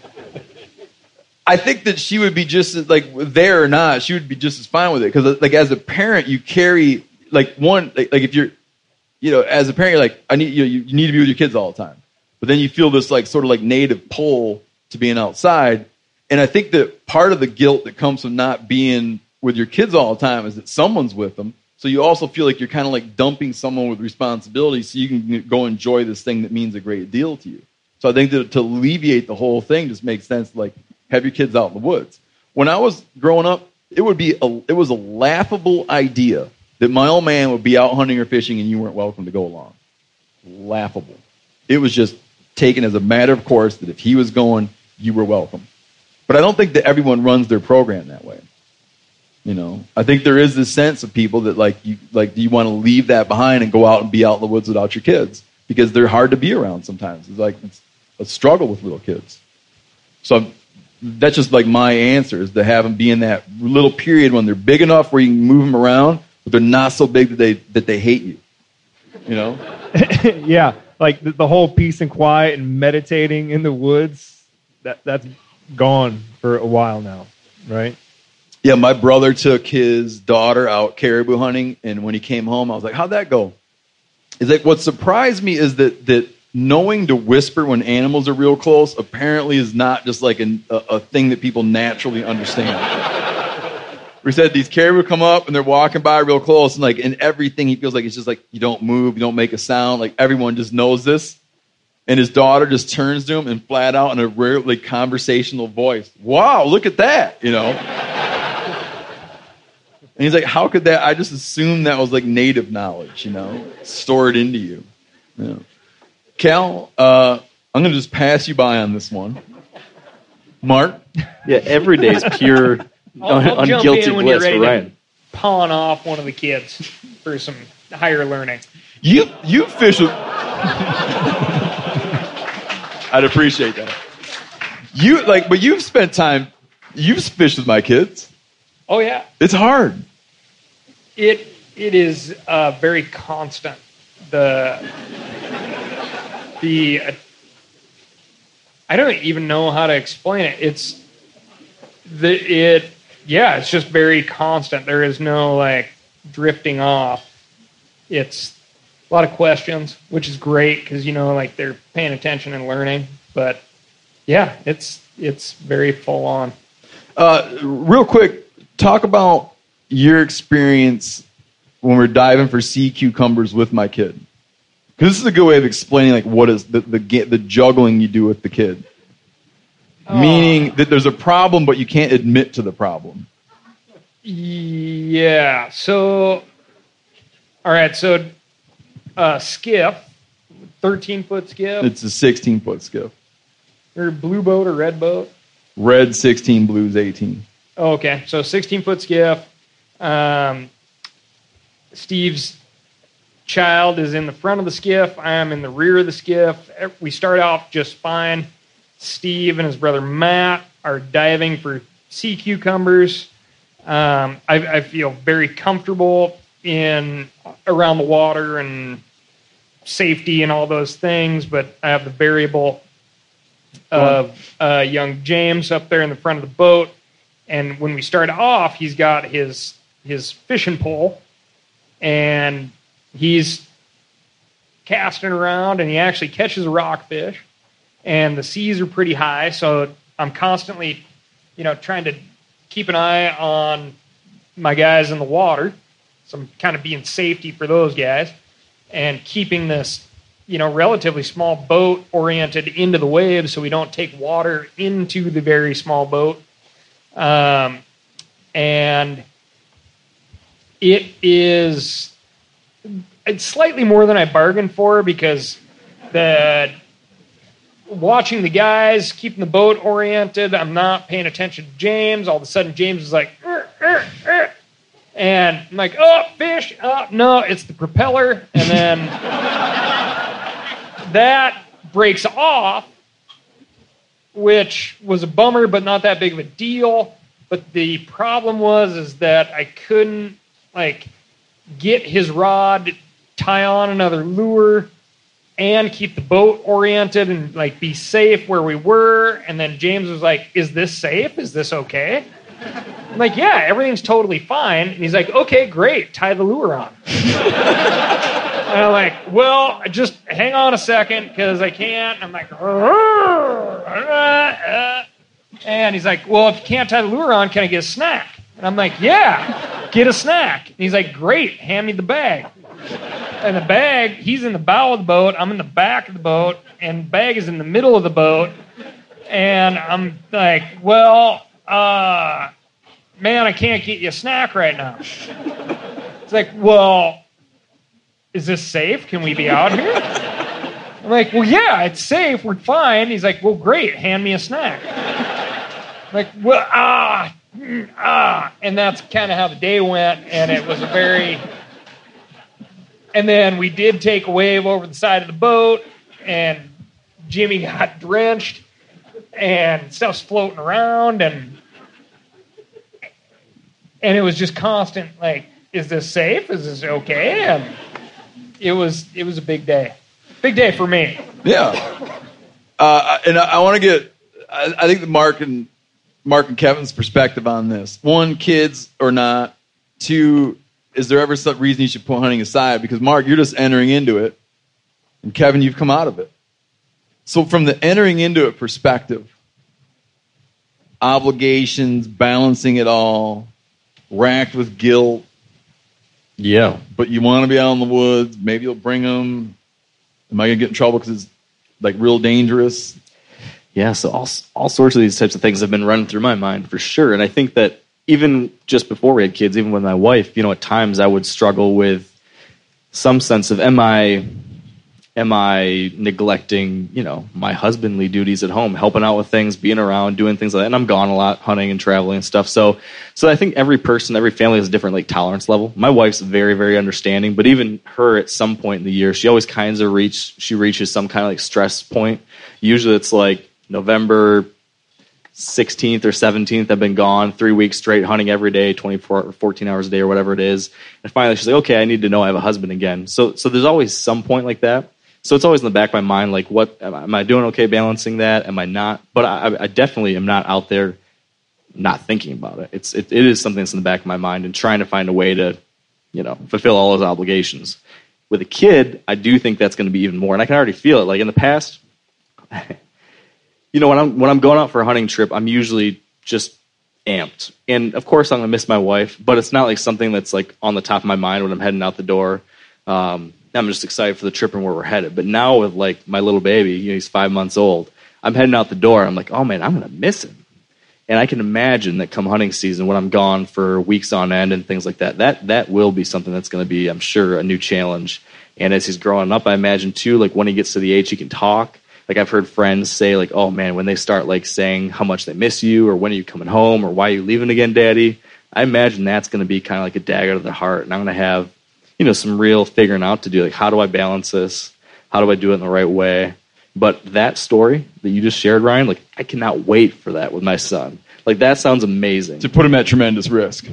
I think that she would be just as, like there or not, she would be just as fine with it. Because like as a parent, you carry like one like, like if you're you know, as a parent, you're like, I need you, know, you need to be with your kids all the time. But then you feel this like sort of like native pull to being outside. And I think that part of the guilt that comes from not being with your kids all the time is that someone's with them. So you also feel like you're kind of like dumping someone with responsibility so you can go enjoy this thing that means a great deal to you. So I think that to alleviate the whole thing just makes sense to like have your kids out in the woods. When I was growing up, it would be a, it was a laughable idea that my old man would be out hunting or fishing and you weren't welcome to go along. Laughable. It was just taken as a matter of course that if he was going, you were welcome. But I don't think that everyone runs their program that way. You know, I think there is this sense of people that like you like do you want to leave that behind and go out and be out in the woods without your kids because they're hard to be around sometimes. It's like it's a struggle with little kids. So I'm, that's just like my answer is to have them be in that little period when they're big enough where you can move them around, but they're not so big that they that they hate you. You know? Yeah, like the, the whole peace and quiet and meditating in the woods. That that's gone for a while now, right? Yeah, my brother took his daughter out caribou hunting, and when he came home, I was like, how'd that go? It's like, what surprised me is that that knowing to whisper when animals are real close apparently is not just like an, a, a thing that people naturally understand. We said these caribou come up, and they're walking by real close, and like in everything, he feels like it's just like, you don't move, you don't make a sound. Like everyone just knows this. And his daughter just turns to him and flat out in a rarely conversational voice, wow, look at that, you know? And he's like, how could that? I just assumed that was like native knowledge, you know, stored into you. you know. Cal, uh, I'm going to just pass you by on this one. Mark? Yeah, every day is pure I'll, I'll un- jump unguilty in when bliss you're for ready Ryan. to pawn off one of the kids for some higher learning. You you fish with... I'd appreciate that. You like, but you've spent time, you've fished with my kids. Oh yeah, It's hard. it it is uh, very constant. The the uh, I don't even know how to explain it. It's the it yeah, it's just very constant. There is no like drifting off. It's a lot of questions, which is great because you know like they're paying attention and learning. But yeah, it's it's very full on. Uh, real quick, talk about your experience when we're diving for sea cucumbers with my kid. Because this is a good way of explaining like what is the the, the juggling you do with the kid. Oh. Meaning that there's a problem, but you can't admit to the problem. Yeah. So, all right. So, uh, skiff, thirteen foot skiff, It's a sixteen foot skiff. or blue boat or red boat. Red sixteen, blues eighteen. Oh, okay. So sixteen foot skiff. Um, Steve's child is in the front of the skiff. I am in the rear of the skiff. We start off just fine. Steve and his brother Matt are diving for sea cucumbers. Um, I, I feel very comfortable in around the water and safety and all those things, but I have the variable of uh, young James up there in the front of the boat. And when we start off, he's got his his fishing pole, and he's casting around, and he actually catches a rockfish. And the seas are pretty high, so I'm constantly, you know, trying to keep an eye on my guys in the water. So I'm kind of being safety for those guys and keeping this, you know, relatively small boat oriented into the waves so we don't take water into the very small boat. Um, and it is it's slightly more than I bargained for, because the watching the guys, keeping the boat oriented, I'm not paying attention to James. All of a sudden, James is like, "Er, er, er." And I'm like, oh, fish. Oh, no, it's the propeller. And then that breaks off, which was a bummer, but not that big of a deal. But the problem was is that I couldn't, like, get his rod, tie on another lure, and keep the boat oriented and, like, be safe where we were. And then James was like, is this safe? Is this okay? I'm like, yeah, everything's totally fine. And he's like, okay, great, tie the lure on. And I'm like, well, just hang on a second, because I can't. I'm like, and he's like, well, if you can't tie the lure on, can I get a snack? And I'm like, yeah, get a snack. And he's like, great, hand me the bag. And the bag, he's in the bow of the boat, I'm in the back of the boat, and the bag is in the middle of the boat. And I'm like, well, uh, man, I can't get you a snack right now. It's like, well, is this safe? Can we be out here? I'm like, well, yeah, it's safe. We're fine. He's like, well, great. Hand me a snack. I'm like, well, ah, mm, ah. And that's kind of how the day went. And it was a very... And then we did take a wave over the side of the boat, and Jimmy got drenched, and stuff's floating around, and and it was just constant, like, is this safe? Is this okay? And it was it was a big day. Big day for me. Yeah. Uh, and I, I want to get, I, I think that Mark and Mark and Kevin's perspective on this. One, kids or not. Two, is there ever some reason you should put hunting aside? Because, Mark, you're just entering into it. And, Kevin, you've come out of it. So from the entering into it perspective, obligations, balancing it all, racked with guilt. Yeah. But you want to be out in the woods. Maybe you'll bring them. Am I going to get in trouble because it's, like, real dangerous? Yeah, so all, all sorts of these types of things have been running through my mind for sure. And I think that even just before we had kids, even with my wife, you know, at times I would struggle with some sense of, am I, am I neglecting, you know, my husbandly duties at home, helping out with things, being around, doing things like that. And I'm gone a lot, hunting and traveling and stuff. So, so I think every person, every family has a different, like, tolerance level. My wife's very, very understanding, but even her at some point in the year, she always kinds of reach, she reaches some kind of, like, stress point. Usually it's like November sixteenth or seventeenth, I've been gone three weeks straight, hunting every day, twenty-four or fourteen hours a day or whatever it is. And finally she's like, okay, I need to know I have a husband again. So, so there's always some point like that. So it's always in the back of my mind, like, what, am I doing okay balancing that? Am I not? But I, I definitely am not out there not thinking about it. It's, it, it is something that's in the back of my mind and trying to find a way to, you know, fulfill all those obligations. With a kid, I do think that's going to be even more. And I can already feel it. Like in the past, you know, when I'm when I'm going out for a hunting trip, I'm usually just amped. And of course, I'm gonna miss my wife, but it's not like something that's like on the top of my mind when I'm heading out the door. Um, I'm just excited for the trip and where we're headed. But now with like my little baby, you know, he's five months old. I'm heading out the door. I'm like, oh man, I'm gonna miss him. And I can imagine that come hunting season, when I'm gone for weeks on end and things like that, that that will be something that's going to be, I'm sure, a new challenge. And as he's growing up, I imagine too, like when he gets to the age he can talk. Like I've heard friends say, like, oh man, when they start like saying how much they miss you, or when are you coming home, or why are you leaving again, Daddy? I imagine that's going to be kind of like a dagger to the heart, and I'm going to have, you know, some real figuring out to do. Like, how do I balance this? How do I do it in the right way? But that story that you just shared, Ryan, like I cannot wait for that with my son. Like that sounds amazing. To put him at tremendous risk.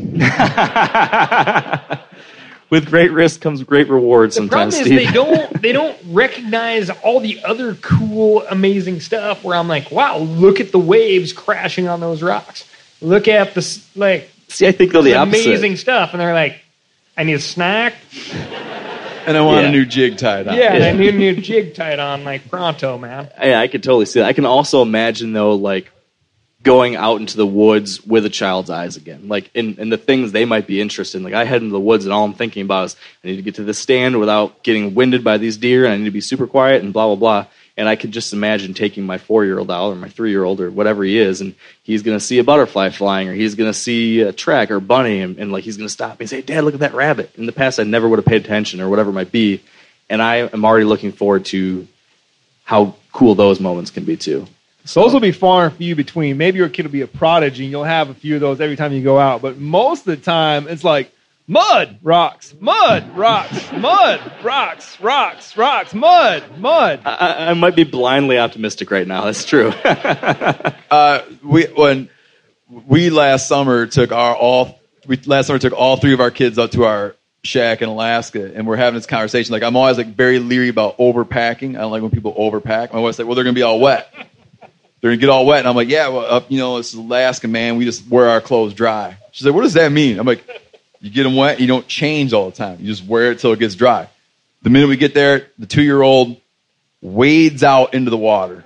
With great risk comes great reward. The Sometimes, problem is Steve. they don't they don't recognize all the other cool, amazing stuff. Where I'm like, wow, look at the waves crashing on those rocks. Look at the s- like. See, I think they're the opposite. Amazing stuff, and they're like, I need a snack. And I want Yeah. a new jig tied on. Yeah, and I need a new jig tied on like pronto, man. Yeah, I could totally see that. I can also imagine though, like going out into the woods with a child's eyes again, like in, in the things they might be interested in. Like I head into the woods and all I'm thinking about is I need to get to this stand without getting winded by these deer, and I need to be super quiet and blah blah blah. And I could just imagine taking my four-year-old out or my three-year-old or whatever he is, and he's going to see a butterfly flying or he's going to see a track or bunny, and, and like he's going to stop me and say, "Dad, look at that rabbit." In the past, I never would have paid attention or whatever it might be, and I am already looking forward to how cool those moments can be too. So those will be far and few between. Maybe your kid will be a prodigy and you'll have a few of those every time you go out. But most of the time, it's like mud, rocks, mud, rocks, mud, rocks, rocks, rocks, mud, mud. I, I might be blindly optimistic right now. That's true. Uh, we when we last summer took our all we last summer took all three of our kids up to our shack in Alaska, and we're having this conversation. Like I'm always like very leery about overpacking. I don't like when people overpack. My wife's like, "Well, they're gonna be all wet. They're gonna get all wet," and I'm like, "Yeah, well, up, you know, this is Alaska, man. We just wear our clothes dry." She's like, "What does that mean?" I'm like, "You get them wet. You don't change all the time. You just wear it till it gets dry." The minute we get there, the two-year-old wades out into the water.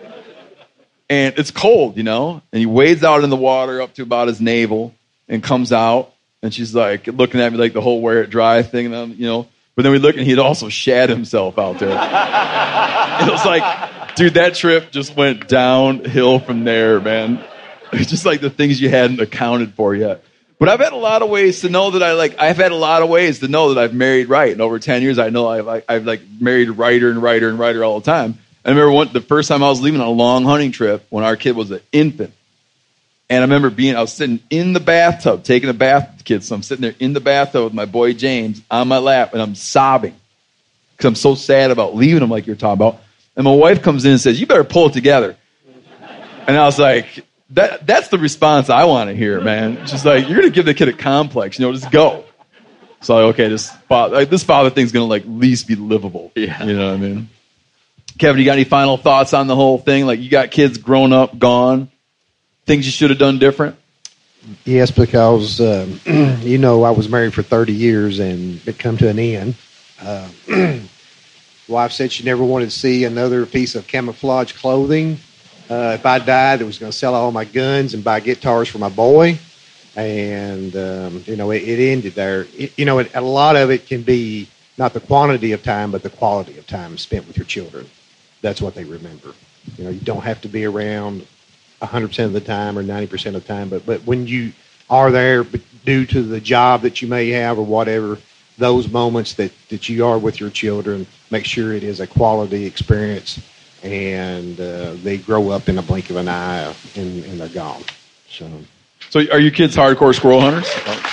And it's cold, you know? And he wades out in the water up to about his navel and comes out. And she's like looking at me like the whole wear it dry thing, and I'm, you know. But then we look and he'd also shat himself out there. It was like, dude, that trip just went downhill from there, man. It's just like the things you hadn't accounted for yet. But I've had a lot of ways to know that I like. I've had a lot of ways to know that I've married right. And over ten years, I know I've like, I've like married righter and righter and righter all the time. I remember one, the first time I was leaving on a long hunting trip when our kid was an infant. And I remember being, I was sitting in the bathtub, taking a bath with the kids. So I'm sitting there in the bathtub with my boy James on my lap, and I'm sobbing because I'm so sad about leaving him, like you're talking about. And my wife comes in and says, "You better pull it together." And I was like, that that's the response I want to hear, man. She's like, "You're going to give the kid a complex, you know, just go." So like, okay, this father, like, this father thing's going to like at least be livable. Yeah. You know what I mean? Kevin, you got any final thoughts on the whole thing? Like, you got kids grown up, gone, things you should have done different? Yes, because, um, you know, I was married for thirty years and it come to an end. Uh, wife said she never wanted to see another piece of camouflage clothing. Uh, if I died, I was going to sell all my guns and buy guitars for my boy. And, um, you know, it, it ended there. It, you know, it, a lot of it can be not the quantity of time, but the quality of time spent with your children. That's what they remember. You know, you don't have to be around one hundred percent of the time or ninety percent of the time, but, but when you are there but due to the job that you may have or whatever, those moments that, that you are with your children, make sure it is a quality experience, and uh, they grow up in a blink of an eye and, and they're gone. So, so are you kids hardcore squirrel hunters?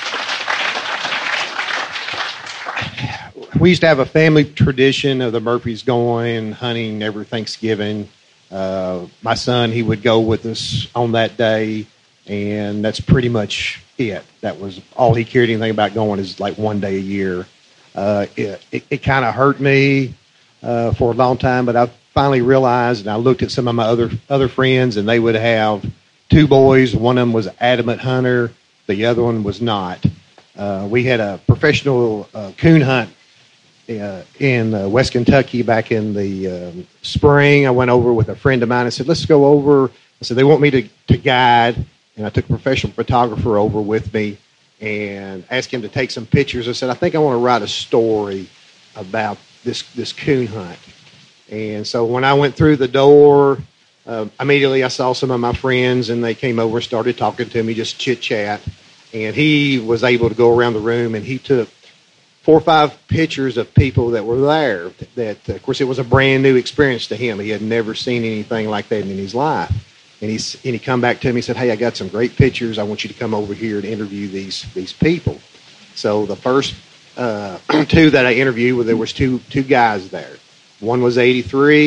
We used to have a family tradition of the Murphys going hunting every Thanksgiving. Uh, my son, he would go with us on that day, and that's pretty much it. That was all he cared anything about going is like one day a year. Uh, it it, it kind of hurt me uh, for a long time, but I finally realized, and I looked at some of my other other friends, and they would have two boys. One of them was an adamant hunter. The other one was not. Uh, we had a professional uh, coon hunt Uh, in uh, West Kentucky back in the um, spring. I went over with a friend of mine and said, let's go over. I said, they want me to, to guide. And I took a professional photographer over with me and asked him to take some pictures. I said, I think I want to write a story about this, this coon hunt. And so when I went through the door, uh, immediately I saw some of my friends, and they came over and started talking to me, just chit-chat. And he was able to go around the room, and he took four or five pictures of people that were there. That, uh, of course, it was a brand new experience to him. He had never seen anything like that in his life. And, he's, and he come back to me and said, hey, I got some great pictures. I want you to come over here and interview these these people. So the first uh, two that I interviewed, well, there was two two guys there. One was eighty-three,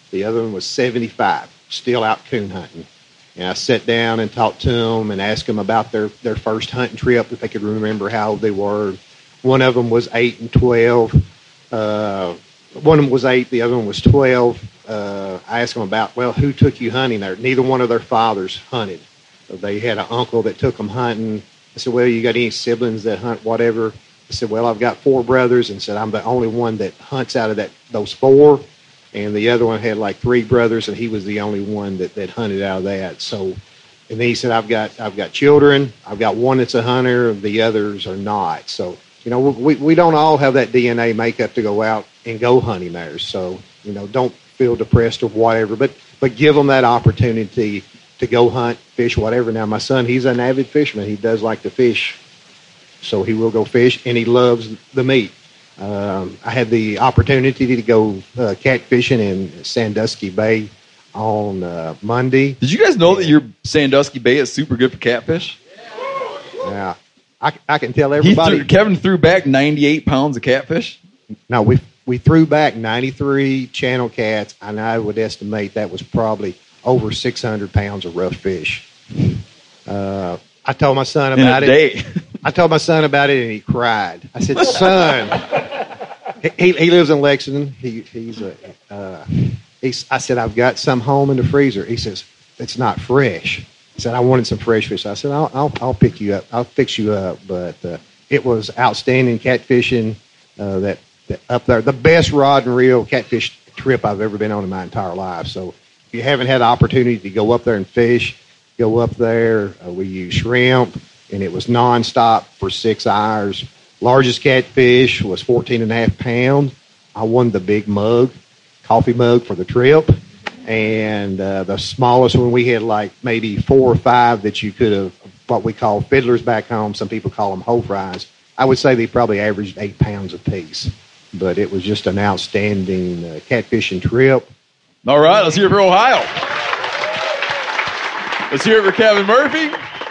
The other one was seventy-five, still out coon hunting. And I sat down and talked to them and asked them about their, their first hunting trip, if they could remember how old they were. One of them was eight and twelve. Uh, one of them was eight, the other one was twelve. Uh, I asked them about, well, who took you hunting there? Neither one of their fathers hunted. So they had an uncle that took them hunting. I said, well, you got any siblings that hunt, whatever? I said, well, I've got four brothers, and said, I'm the only one that hunts out of that those four. And the other one had like three brothers, and he was the only one that, that hunted out of that. So, and then he said, I've got I've got children. I've got one that's a hunter. The others are not. So, you know, we we don't all have that D N A makeup to go out and go hunting there. So, you know, don't feel depressed or whatever, but but give them that opportunity to go hunt, fish, whatever. Now, my son, he's an avid fisherman. He does like to fish, so he will go fish, and he loves the meat. Um, I had the opportunity to go uh, catfishing in Sandusky Bay on uh, Monday. Did you guys know that your Sandusky Bay is super good for catfish? Yeah, I, I can tell He everybody. threw, Kevin threw back ninety-eight pounds of catfish. No, we we threw back ninety-three channel cats, and I would estimate that was probably over six hundred pounds of rough fish. Uh, I told my son In about a it. day. I told my son about it, and he cried. I said, son, he, he lives in Lexington. He, he's a, uh, he's, I said, I've got some home in the freezer. He says, it's not fresh. He said, I wanted some fresh fish. I said, I'll, I'll, I'll pick you up. I'll fix you up. But uh, it was outstanding catfishing uh, that, that up there. The best rod and reel catfish trip I've ever been on in my entire life. So if you haven't had the opportunity to go up there and fish, go up there. Uh, we use shrimp, and it was nonstop for six hours. Largest catfish was fourteen and a half pounds. I won the big mug, coffee mug for the trip. And uh, the smallest one, we had like maybe four or five that you could have, what we call fiddlers back home. Some people call them hoe fries. I would say they probably averaged eight pounds apiece. But it was just an outstanding uh, catfishing trip. All right, let's hear it for Ohio. Let's hear it for Kevin Murphy,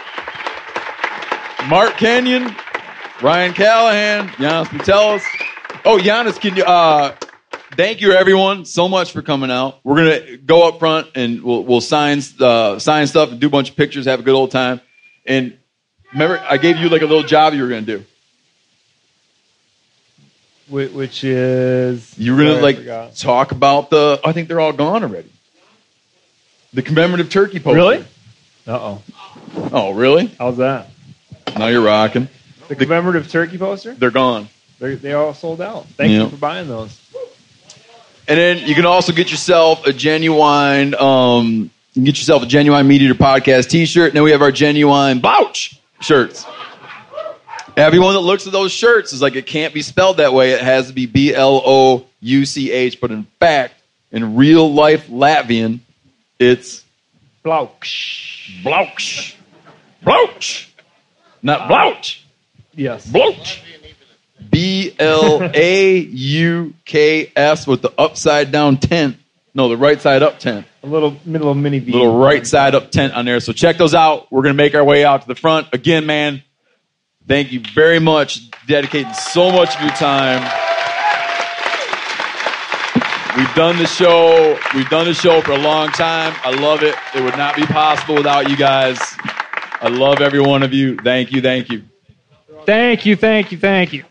Mark Kenyon, Ryan Callahan, Giannis Putelis. Oh, Giannis, can you, uh, thank you everyone so much for coming out. We're going to go up front and we'll, we'll sign, uh, sign stuff and do a bunch of pictures, have a good old time. And remember, I gave you like a little job you were going to do. Which is... You were going to like talk about the, I think they're all gone already. The commemorative turkey poster. Really? Uh-oh. Oh, really? How's that? Now you're rocking. The commemorative turkey poster? They're gone. They're, they all sold out. Thank Yeah. you for buying those. And then you can also get yourself a genuine, um, you can get yourself a genuine Meat Eater Podcast t-shirt. And then we have our genuine Bouch shirts. Everyone that looks at those shirts is like, it can't be spelled that way. It has to be B L O U C H. But in fact, in real life Latvian, it's Blauch. Blauch. Blauch. Not Blauch. Yes. Blauch. B L A U K S with the upside down tent. No, the right side up tent. A little middle mini V. Little right side up tent on there. So check those out. We're going to make our way out to the front. Again, man, thank you very much. Dedicating so much of your time. We've done the show. We've done the show for a long time. I love it. It would not be possible without you guys. I love every one of you. Thank you. Thank you. Thank you, thank you, thank you.